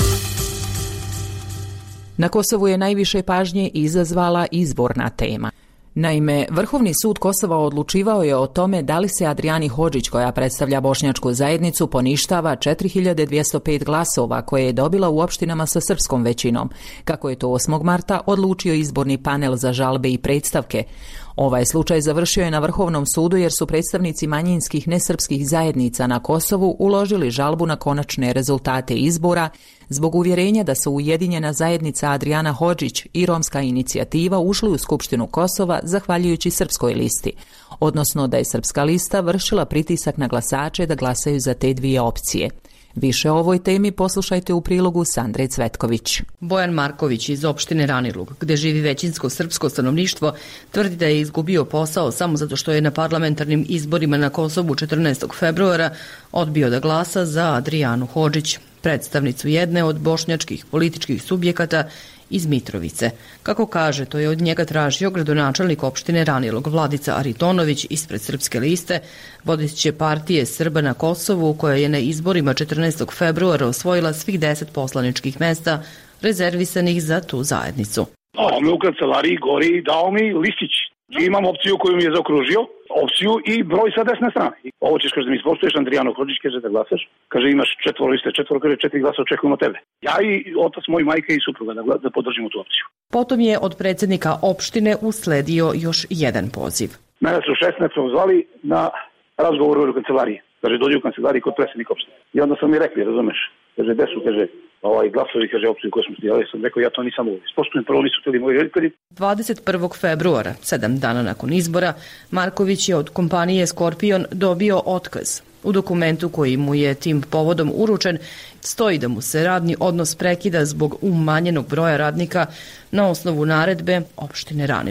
Na Kosovu je najviše pažnje izazvala izborna tema. Naime, Vrhovni sud Kosova odlučivao je o tome da li se Adrijani Hodžić, koja predstavlja bošnjačku zajednicu, poništava četiri hiljade dvjesto pet glasova koje je dobila u opštinama sa srpskom većinom, kako je to osmog marta odlučio izborni panel za žalbe i predstavke. Ovaj slučaj završio je na Vrhovnom sudu jer su predstavnici manjinskih nesrpskih zajednica na Kosovu uložili žalbu na konačne rezultate izbora zbog uvjerenja da su Ujedinjena zajednica Adrijana Hodžić i Romska inicijativa ušli u Skupštinu Kosova zahvaljujući srpskoj listi, odnosno da je srpska lista vršila pritisak na glasače da glasaju za te dvije opcije. Više o ovoj temi poslušajte u prilogu Sandre Cvetković. Bojan Marković iz opštine Ranilug, gde živi većinsko srpsko stanovništvo, tvrdi da je izgubio posao samo zato što je na parlamentarnim izborima na Kosovu četrnaestog februara odbio da glasa za Adrijanu Hodžić, predstavnicu jedne od bošnjačkih političkih subjekata iz Mitrovice. Kako kaže, to je od njega tražio gradonačelnik opštine Ranilog Vladica Aritonović ispred Srpske liste, vodeće partije Srba na Kosovu, koja je na izborima četrnaestog februara osvojila svih deset poslaničkih mesta rezervisanih za tu zajednicu. A me u kancelariji gori i dao mi listić. Imam opciju koju mi je zaokružio, opciju i broj sa desne strane. Ovo ćeš, kaže, da mi ispoštuješ, Andrijano Hodžić, kaže da glasaš. Kaže, imaš četvoro liste, četvoro, kaže, četiri glasa očekujemo tebe. Ja i otac, moj majka i supruga da, da podržimo tu opciju. Potom je od predsjednika opštine usledio još jedan poziv. Mene su šesnaestom zvali na razgovor u kancelariji. Kaže, dođi u kancelariji kod predsjednika opštine. I onda sam mi rekli, razumeš, kaže, gde su, kaže, ovaj glasovi, kaže, opciju koju smo stijali. Sam rekao, ja to nisam uvijek. Ispoštujem, prvo nisu teli moji roditelji. dvadeset prvog februara, sedam dana nakon izbora, Marković je od kompanije Skorpion dobio otkaz. U dokumentu koji mu je tim povodom uručen stoji da mu se radni odnos prekida zbog umanjenog broja radnika na osnovu naredbe opštine Ranilug.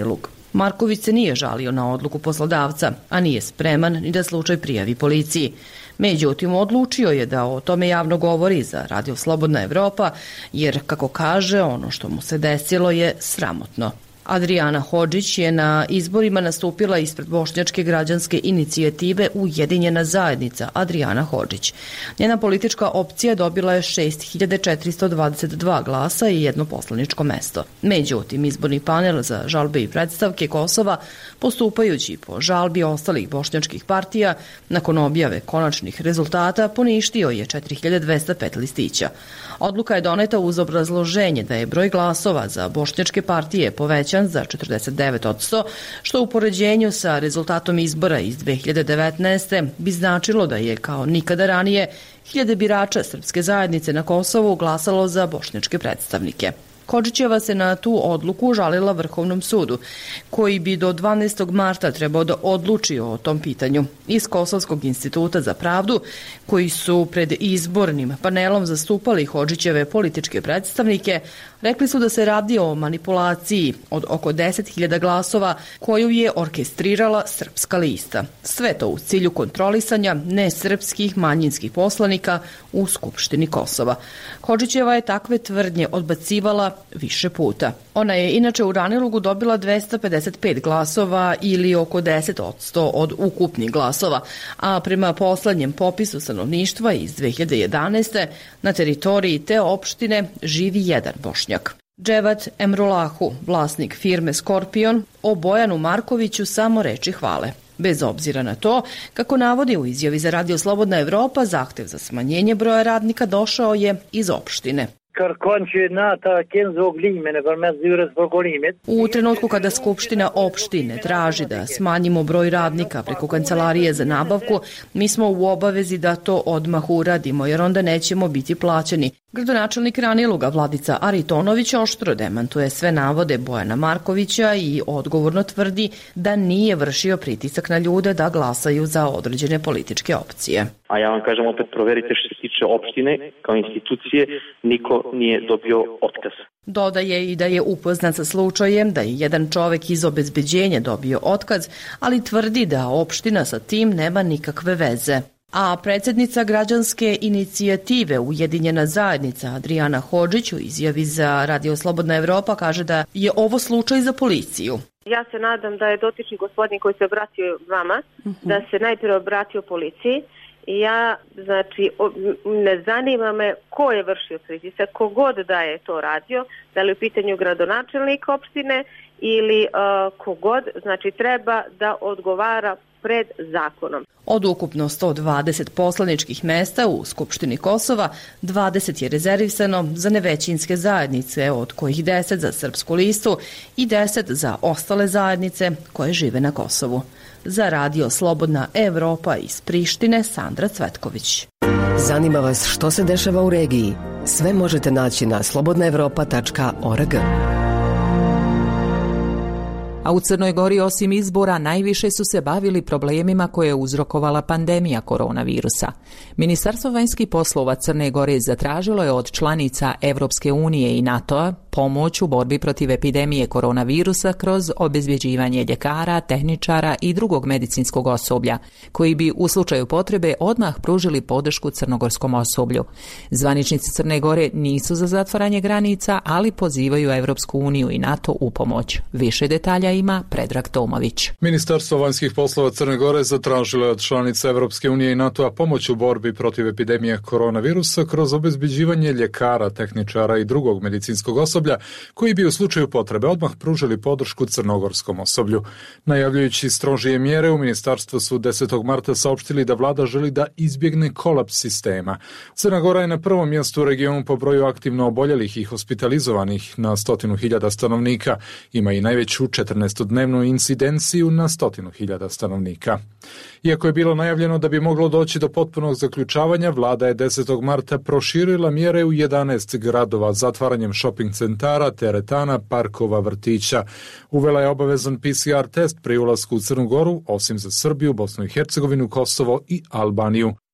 Marković se nije žalio na odluku poslodavca, a nije spreman ni da slučaj prijavi policiji. Međutim, odlučio je da o tome javno govori za Radio Slobodna Evropa, jer, kako kaže, ono što mu se desilo je sramotno. Adriana Hodžić je na izborima nastupila ispred bošnjačke građanske inicijative Ujedinjena zajednica Adriana Hodžić. Njena politička opcija dobila je šest hiljada četiristo dvadeset dva glasa i jedno poslaničko mesto. Međutim, izborni panel za žalbe i predstavke Kosova, postupajući po žalbi ostalih bošnjačkih partija, nakon objave konačnih rezultata poništio je četiri hiljade dvesta pet listića. Odluka je doneta uz obrazloženje da je broj glasova za bošnjačke partije povećan za četrdeset devet posto, što u poređenju sa rezultatom izbora iz dve hiljade devetnaeste. bi značilo da je, kao nikada ranije, hiljade birača srpske zajednice na Kosovu glasalo za bošnjačke predstavnike. Hodžićeva se na tu odluku žalila Vrhovnom sudu, koji bi do dvanaestog marta trebao da odluči o tom pitanju. Iz Kosovskog instituta za pravdu, koji su pred izbornim panelom zastupali Hodžićeve političke predstavnike, rekli su da se radi o manipulaciji od oko deset hiljada glasova koju je orkestrirala Srpska lista. Sve to u cilju kontrolisanja nesrpskih manjinskih poslanika u Skupštini Kosova. Hodžićeva je takve tvrdnje odbacivala više puta. Ona je inače u Ranilugu dobila dvesta pedeset pet glasova ili oko deset posto od ukupnih glasova, a prema poslednjem popisu stanovništva iz dve hiljade jedanaeste. na teritoriji te opštine živi jedan Bošnjak. Dževat Emrulahu, vlasnik firme Skorpion, o Bojanu Markoviću samo reči hvale. Bez obzira na to, kako navodi u izjavi za Radio Slobodna Evropa, zahtev za smanjenje broja radnika došao je iz opštine. U trenutku kada Skupština opštine traži da smanjimo broj radnika preko kancelarije za nabavku, mi smo u obavezi da to odmah uradimo, jer onda nećemo biti plaćeni. Gradonačelnik Raniluga Vladica Aritonović oštro demantuje sve navode Bojana Markovića i odgovorno tvrdi da nije vršio pritisak na ljude da glasaju za određene političke opcije. A ja vam kažem opet, proverite što se tiče opštine kao institucije, niko nije dobio otkaz. Dodaje i da je upoznat sa slučajem da je jedan čovek iz obezbeđenja dobio otkaz, ali tvrdi da opština sa tim nema nikakve veze. A predsjednica građanske inicijative Ujedinjena zajednica Adriana Hodžić u izjavi za Radio Slobodna Evropa kaže da je ovo slučaj za policiju. Ja se nadam da je dotični gospodin koji se obratio vama, uh-huh. da se najprije obratio policiji. Ja, znači, ne zanima me ko je vršio pritisak, kogod da je to radio, da li u pitanju gradonačelnik opštine ili uh, kogod, znači treba da odgovara pred zakonom. Od ukupno sto dvadeset poslaničkih mesta u Skupštini Kosova, dvadeset je rezervisano za nevećinske zajednice, od kojih deset za Srpsku listu i deset za ostale zajednice koje žive na Kosovu. Za Radio Slobodna Evropa iz Prištine, Sandra Cvetković. Zanima vas što se dešava u regiji? Sve možete naći na slobodna evropa tačka org. A u Crnoj Gori osim izbora najviše su se bavili problemima koje je uzrokovala pandemija koronavirusa. Ministarstvo vanjskih poslova Crne Gore zatražilo je od članica Evropske unije i NATO-a pomoć u borbi protiv epidemije koronavirusa kroz obezbjeđivanje ljekara, tehničara i drugog medicinskog osoblja, koji bi u slučaju potrebe odmah pružili podršku crnogorskom osoblju. Zvaničnici Crne Gore nisu za zatvaranje granica, ali pozivaju Evropsku uniju i NATO u pomoć. Više detalja ima Predrag Tomović. Ministarstvo vanjskih poslova Crne Gore zatražilo je od članica Evropske unije i NATO-a pomoć u borbi protiv epidemije koronavirusa kroz obezbeđivanje ljekara, tehničara i drugog medicinskog osoblja koji bi u slučaju potrebe odmah pružili podršku crnogorskom osoblju. Najavljujući strožije mjere, u ministarstvu su desetog marta saopštili da vlada želi da izbjegne kolaps sistema. Crna Gora je na prvom mjestu u regionu po broju aktivno oboljelih i hospitalizovanih na stotinu hiljada stanovnika. Ima i najveću četrnaestodnevnu incidenciju na stotinu hiljada stanovnika. Iako je bilo najavljeno da bi moglo doći do potpunog zaključavanja, vlada je desetog marta proširila mjere u jedanaest gradova zatvaranjem shopping centara, teretana, parkova, vrtića. Uvela je obavezan P C R test pri ulasku u Crnu Goru, osim za Srbiju, Bosnu i Hercegovinu, Kosovo i Albaniju.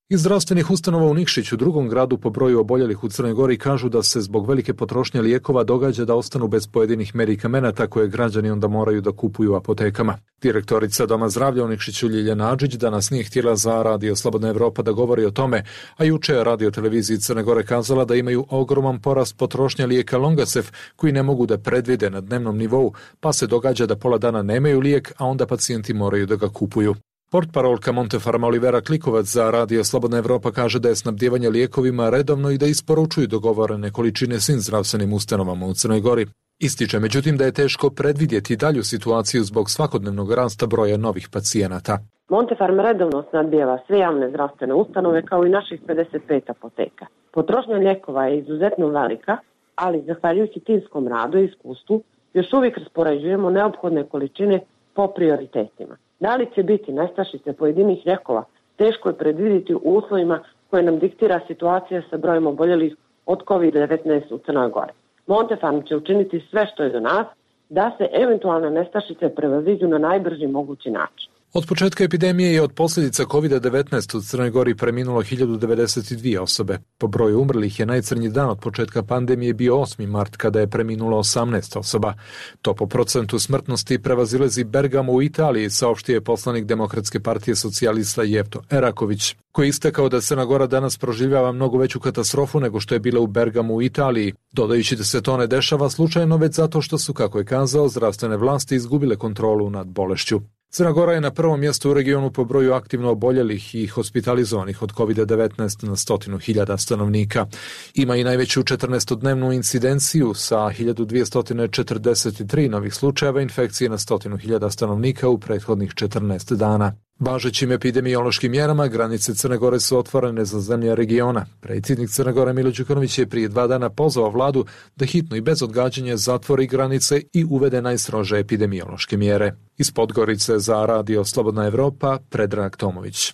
Iz zdravstvenih ustanova u Nikšiću, drugom gradu po broju oboljelih u Crnoj Gori, kažu da se zbog velike potrošnje lijekova događa da ostanu bez pojedinih medikamenata koje građani onda moraju da kupuju u apotekama. Direktorica Doma zdravlja u Nikšiću Ljiljana Adžić danas nije htjela za Radio Slobodna Evropa da govori o tome, a juče je Radio televiziji Crne Gore kazala da imaju ogroman porast potrošnje lijeka Longasef koji ne mogu da predvide na dnevnom nivou, pa se događa da pola dana nemaju lijek, a onda pacijenti moraju da ga kupuju. Portparolka Montefarma Olivera Klikovac za Radio Slobodna Evropa kaže da je snabdijevanje lijekovima redovno i da isporučuju dogovorene količine svim zdravstvenim ustanovama u Crnoj Gori. Ističe međutim da je teško predvidjeti dalju situaciju zbog svakodnevnog rasta broja novih pacijenata. Montefarm redovno snabdijeva sve javne zdravstvene ustanove kao i naših pedeset pet apoteka. Potrošnja lijekova je izuzetno velika, ali zahvaljujući timskom radu i iskustvu još uvijek raspoređujemo neophodne količine po prioritetima. Da li će biti nestašice pojedinih lijekova, teško je predvidjeti u uslovima koje nam diktira situacija sa brojem oboljelih od kovid devetnaest u Crnoj Gori. Montefarm će učiniti sve što je do nas da se eventualne nestašice prevaziđu na najbrži mogući način. Od početka epidemije je od posljedica kovid devetnaest u Crnoj Gori preminulo hiljadu devedeset dvije osobe. Po broju umrlih je najcrnji dan od početka pandemije bio osmi mart kada je preminulo osamnaest osoba. To po procentu smrtnosti prevazilazi Bergamo u Italiji, saopštio je poslanik Demokratske partije socijalista Jevto Eraković, koji je istakao da Crna Gora danas proživljava mnogo veću katastrofu nego što je bila u Bergamu u Italiji, dodajući da se to ne dešava slučajno već zato što su, kako je kazao, zdravstvene vlasti izgubile kontrolu nad bolešću. Crna Gora je na prvom mjestu u regionu po broju aktivno oboljelih i hospitalizovanih od kovid devetnaest na stotinu hiljada stanovnika. Ima i najveću četrnaestodnevnu incidenciju sa hiljadu dvjesto četrdeset tri novih slučajeva infekcije na stotinu hiljada stanovnika u prethodnih četrnaest dana. Važećim epidemiološkim mjerama granice Crne Gore su otvorene za zemlje regiona. Predsjednik Crne Gore Milo Đukanović je prije dva dana pozvao vladu da hitno i bez odgađanja zatvori granice i uvede najstrože epidemiološke mjere. Iz Podgorice za Radio Slobodna Evropa, Predrag Tomović.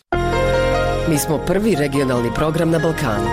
Mi smo prvi regionalni program na Balkanu.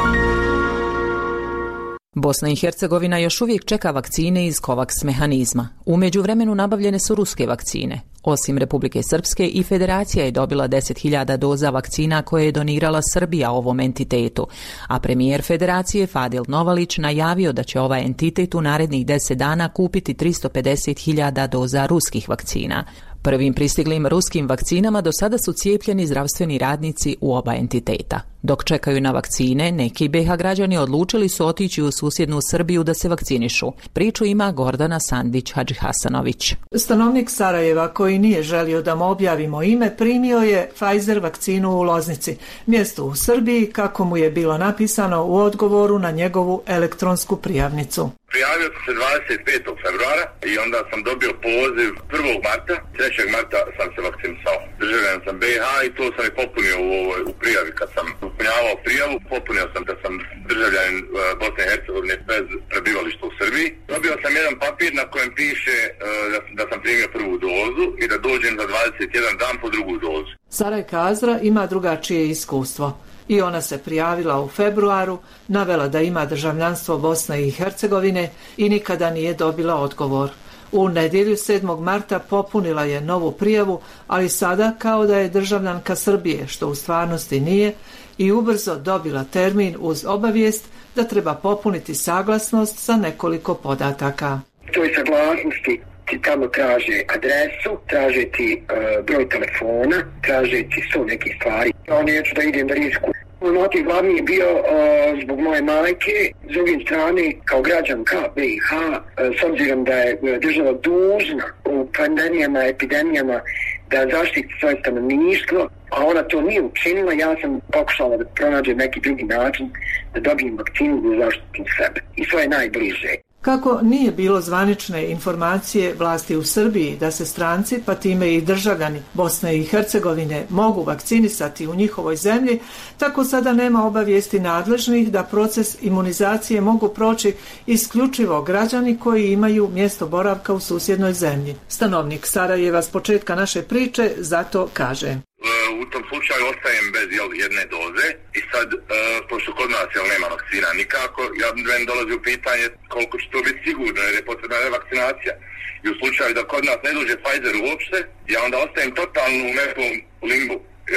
Bosna i Hercegovina još uvijek čeka vakcine iz COVAX mehanizma. U međuvremenu nabavljene su ruske vakcine. Osim Republike Srpske i Federacija je dobila deset hiljada doza vakcina koje je donirala Srbija ovom entitetu, a premijer Federacije Fadil Novalić najavio da će ovaj entitet u narednih deset dana kupiti tristo pedeset hiljada doza ruskih vakcina. Prvim pristiglim ruskim vakcinama do sada su cijepljeni zdravstveni radnici u oba entiteta. Dok čekaju na vakcine, neki be ha građani odlučili su otići u susjednu Srbiju da se vakcinišu. Priču ima Gordana Sandić Hadžihasanović. Stanovnik Sarajeva koji nije želio da mu objavimo ime primio je Pfizer vakcinu u Loznici, mjesto u Srbiji kako mu je bilo napisano u odgovoru na njegovu elektronsku prijavnicu. Prijavio sam se dvadeset petog februara i onda sam dobio poziv prvog marta, trećeg marta sam se vakcinisao. Državljanin sam be ha i to sam i popunio u, ovoj, u prijavi. Kad sam popunjavao prijavu, popunio sam da sam državljanin uh, Bosne i Hercegovine bez prebivališta u Srbiji. Dobio sam jedan papir na kojem piše uh, da, da sam primio prvu dozu i da dođem za dvadeset jedan dan po drugu dozu. Sarajka Azra ima drugačije iskustvo. I ona se prijavila u februaru, navela da ima državljanstvo Bosne i Hercegovine i nikada nije dobila odgovor. U nedjelju sedmog marta popunila je novu prijavu, ali sada kao da je državljanka Srbije, što u stvarnosti nije, i ubrzo dobila termin uz obavijest da treba popuniti saglasnost sa nekoliko podataka. To je saglasnosti ti tamo traže adresu, traže ti uh, broj telefona, traže ti sto nekih stvari. Ja neću da idem da risku. Motiv glavni je bio uh, zbog moje majke, s druge strane kao građanka be ha, uh, s obzirom da je država dužna u pandemijama, epidemijama da zaštiti svoje stanovništvo, a ona to nije učinila, ja sam pokušala da pronađem neki drugi način da dobijem vakcinu da zaštitim sebe i svoje najbliže. Kako nije bilo zvanične informacije vlasti u Srbiji da se stranci, pa time i državljani Bosne i Hercegovine mogu vakcinisati u njihovoj zemlji, tako sada nema obavijesti nadležnih da proces imunizacije mogu proći isključivo građani koji imaju mjesto boravka u susjednoj zemlji. Stanovnik Sarajeva s početka naše priče zato kaže: u tom slučaju ostajem bez jel, jedne doze i sad, uh, pošto kod nas jel, nema vakcina nikako, ja meni dolazi u pitanje koliko će to biti sigurno jer je potrebna revakcinacija. I u slučaju da kod nas ne dođe Pfizer uopšte, ja onda ostajem totalno u nekom limbu. Jel?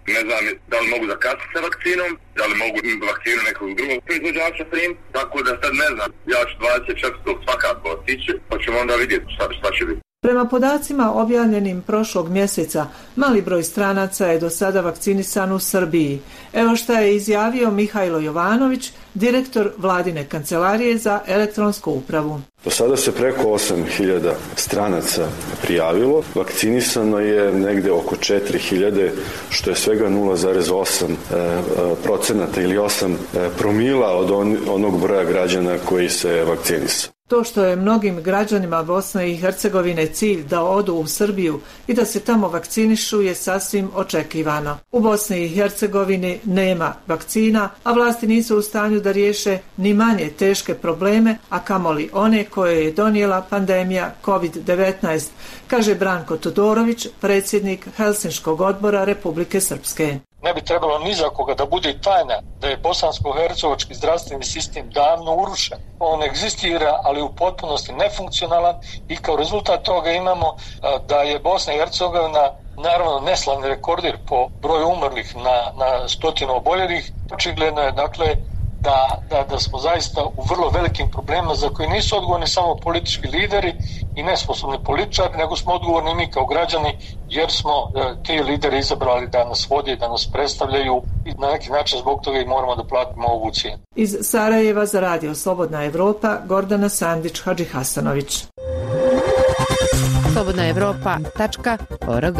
Ne znam da li mogu zakasniti sa vakcinom, da li mogu vakcinu nekog drugog proizvođača primiti, tako da sad ne znam, ja ću dvadeset četvrtog svakako otići, pa ćemo onda vidjeti šta, šta će biti. Prema podacima objavljenim prošlog mjeseca, mali broj stranaca je do sada vakcinisan u Srbiji. Evo šta je izjavio Mihajlo Jovanović, direktor Vladine kancelarije za elektronsku upravu. Do sada se preko osam hiljada stranaca prijavilo, vakcinisano je negde oko četiri hiljade, što je svega nula zarez osam procenata ili osam promila od on, onog broja građana koji se vakcinisao. To što je mnogim građanima Bosne i Hercegovine cilj da odu u Srbiju i da se tamo vakcinišu je sasvim očekivano. U Bosni i Hercegovini nema vakcina, a vlasti nisu u stanju da riješe ni manje teške probleme, a kamoli one koje je donijela pandemija kovid devetnaest, kaže Branko Todorović, predsjednik Helsinškog odbora Republike Srpske. Ne bi trebalo ni za koga da bude tajna da je bosansko-hercegovački zdravstveni sistem davno urušen. On egzistira, ali u potpunosti nefunkcionalan i kao rezultat toga imamo da je Bosna i Hercegovina naravno neslavni rekorder po broju umrlih na, na stotinu oboljelih. Očigledno je dakle da, da, da smo zaista u vrlo velikim problemima za koji nisu odgovorni samo politički lideri i nesposobni političari, nego smo odgovorni mi kao građani jer smo e, te lideri izabrali da nas vode, da nas predstavljaju i na neki način zbog toga i moramo da platimo ovu cijenu. Iz Sarajeva za radio Slobodna Evropa, Gordana Sandić Hadžihasanović. slobodna evropa tačka org.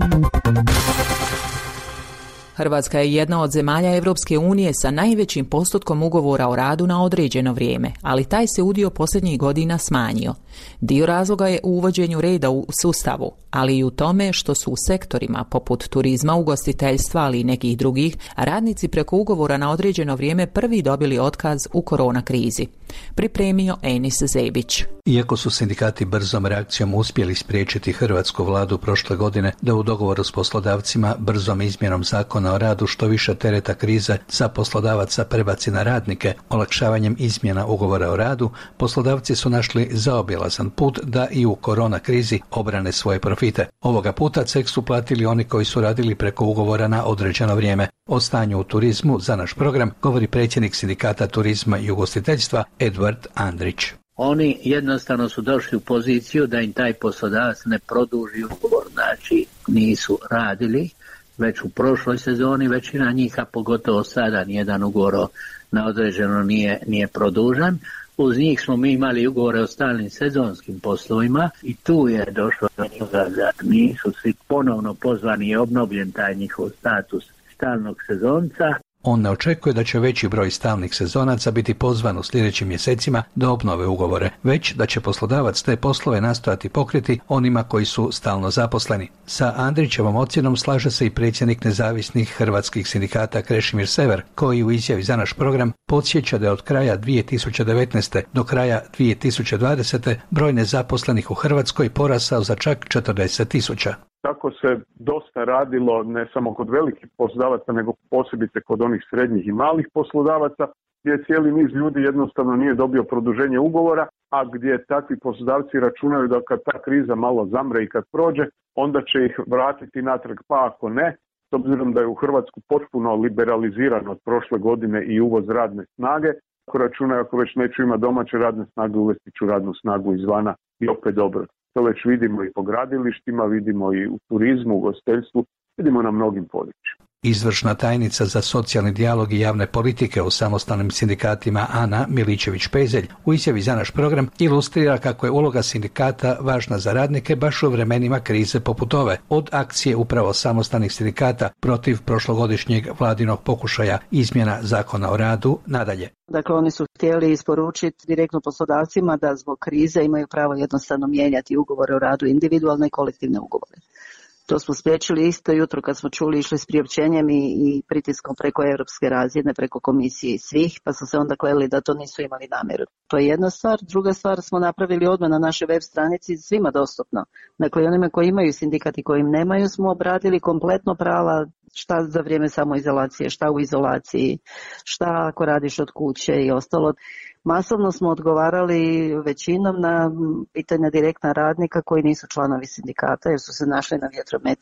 Hrvatska je jedna od zemalja Europske unije sa najvećim postotkom ugovora o radu na određeno vrijeme, ali taj se udio posljednjih godina smanjio. Dio razloga je u uvođenju reda u sustavu, ali i u tome što su u sektorima poput turizma, ugostiteljstva, ali i nekih drugih, radnici preko ugovora na određeno vrijeme prvi dobili otkaz u korona krizi. Pripremio Enis Zebić. Iako su sindikati brzom reakcijom uspjeli spriječiti hrvatsku vladu prošle godine da u dogovoru s poslodavcima brzom izmjenom zakona o radu što više tereta krize sa poslodavaca prebaci na radnike, olakšavanjem izmjena ugovora o radu, poslodavci su našli zaobilazan put da i u korona krizi obrane svoje profite. Ovoga puta ceh su platili oni koji su radili preko ugovora na određeno vrijeme. O stanju u turizmu za naš program govori predsjednik sindikata turizma i ugostiteljstva Edvard Andrić. Oni jednostavno su došli u poziciju da im taj poslodavac ne produži ugovor, znači nisu radili već u prošloj sezoni, većina njih, a pogotovo sada nijedan ugovor na određeno nije, nije produžan. Uz njih smo mi imali ugovore o stalnim sezonskim poslovima i tu je došlo do toga da nisu svi ponovno pozvani i obnovljen taj njihov status stalnog sezonca. On ne očekuje da će veći broj stalnih sezonaca biti pozvan u sljedećim mjesecima da obnove ugovore, već da će poslodavac te poslove nastojati pokriti onima koji su stalno zaposleni. Sa Andrićevom ocjenom slaže se i predsjednik nezavisnih hrvatskih sindikata Krešimir Sever, koji u izjavi za naš program podsjeća da je od kraja dvije tisuće devetnaeste do kraja dvije tisuće dvadesete broj nezaposlenih u Hrvatskoj porasao za čak četrdeset tisuća. Tako se dosta radilo ne samo kod velikih poslodavaca, nego posebice kod onih srednjih i malih poslodavaca, gdje cijeli niz ljudi jednostavno nije dobio produženje ugovora, a gdje takvi poslodavci računaju da kad ta kriza malo zamre i kad prođe, onda će ih vratiti natrag, pa ako ne, s obzirom da je u Hrvatsku potpuno liberaliziran od prošle godine i uvoz radne snage, ako računaju ako već neću imati domaće radne snage, uvesti ću radnu snagu izvana i opet dobro. To već vidimo i po gradilištima, vidimo i u turizmu, u gostiteljstvu, vidimo na mnogim područjima. Izvršna tajnica za socijalni dijalog i javne politike u samostalnim sindikatima Ana Miličević-Pezelj u izjavi za naš program ilustrira kako je uloga sindikata važna za radnike baš u vremenima krize poput ove, od akcije upravo samostalnih sindikata protiv prošlogodišnjeg vladinog pokušaja izmjena zakona o radu nadalje. Dakle, oni su htjeli isporučiti direktno poslodavcima da zbog krize imaju pravo jednostavno mijenjati ugovore o radu, individualne i kolektivne ugovore. To smo spriječili isto jutro kad smo čuli, išli s priopćenjem i, i pritiskom preko europske razine, preko komisije i svih, pa su se onda kleli da to nisu imali namjeru. To je jedna stvar. Druga stvar, smo napravili odmah na našoj web stranici svima dostupno. Dakle, onima koji imaju sindikat i kojim nemaju smo obradili kompletno prava, šta za vrijeme samoizolacije, šta u izolaciji, šta ako radiš od kuće i ostalo. Masovno smo odgovarali većinom na pitanja direktna radnika koji nisu članovi sindikata jer su se našli na vjetrometini.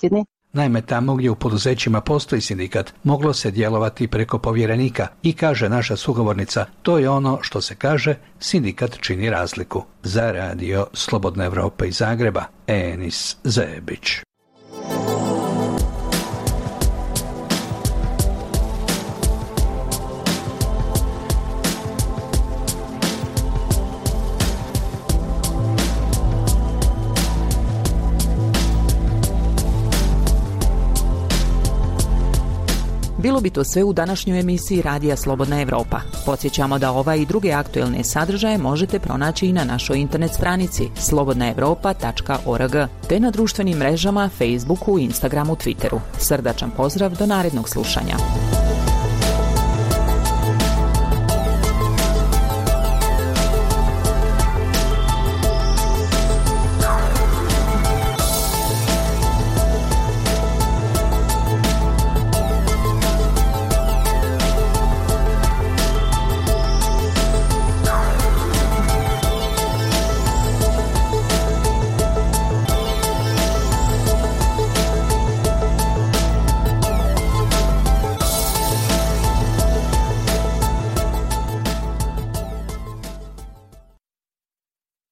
Naime, tamo gdje u poduzećima postoji sindikat, moglo se djelovati preko povjerenika i, kaže naša sugovornica, to je ono što se kaže, sindikat čini razliku. Za radio Slobodna Evropa iz Zagreba, Enis Zebić. Bilo bi to sve u današnjoj emisiji Radija Slobodna Evropa. Podsjećamo da ova i druge aktuelne sadržaje možete pronaći i na našoj internet stranici slobodna evropa tačka org te na društvenim mrežama Facebooku, Instagramu, Twitteru. Srdačan pozdrav do narednog slušanja.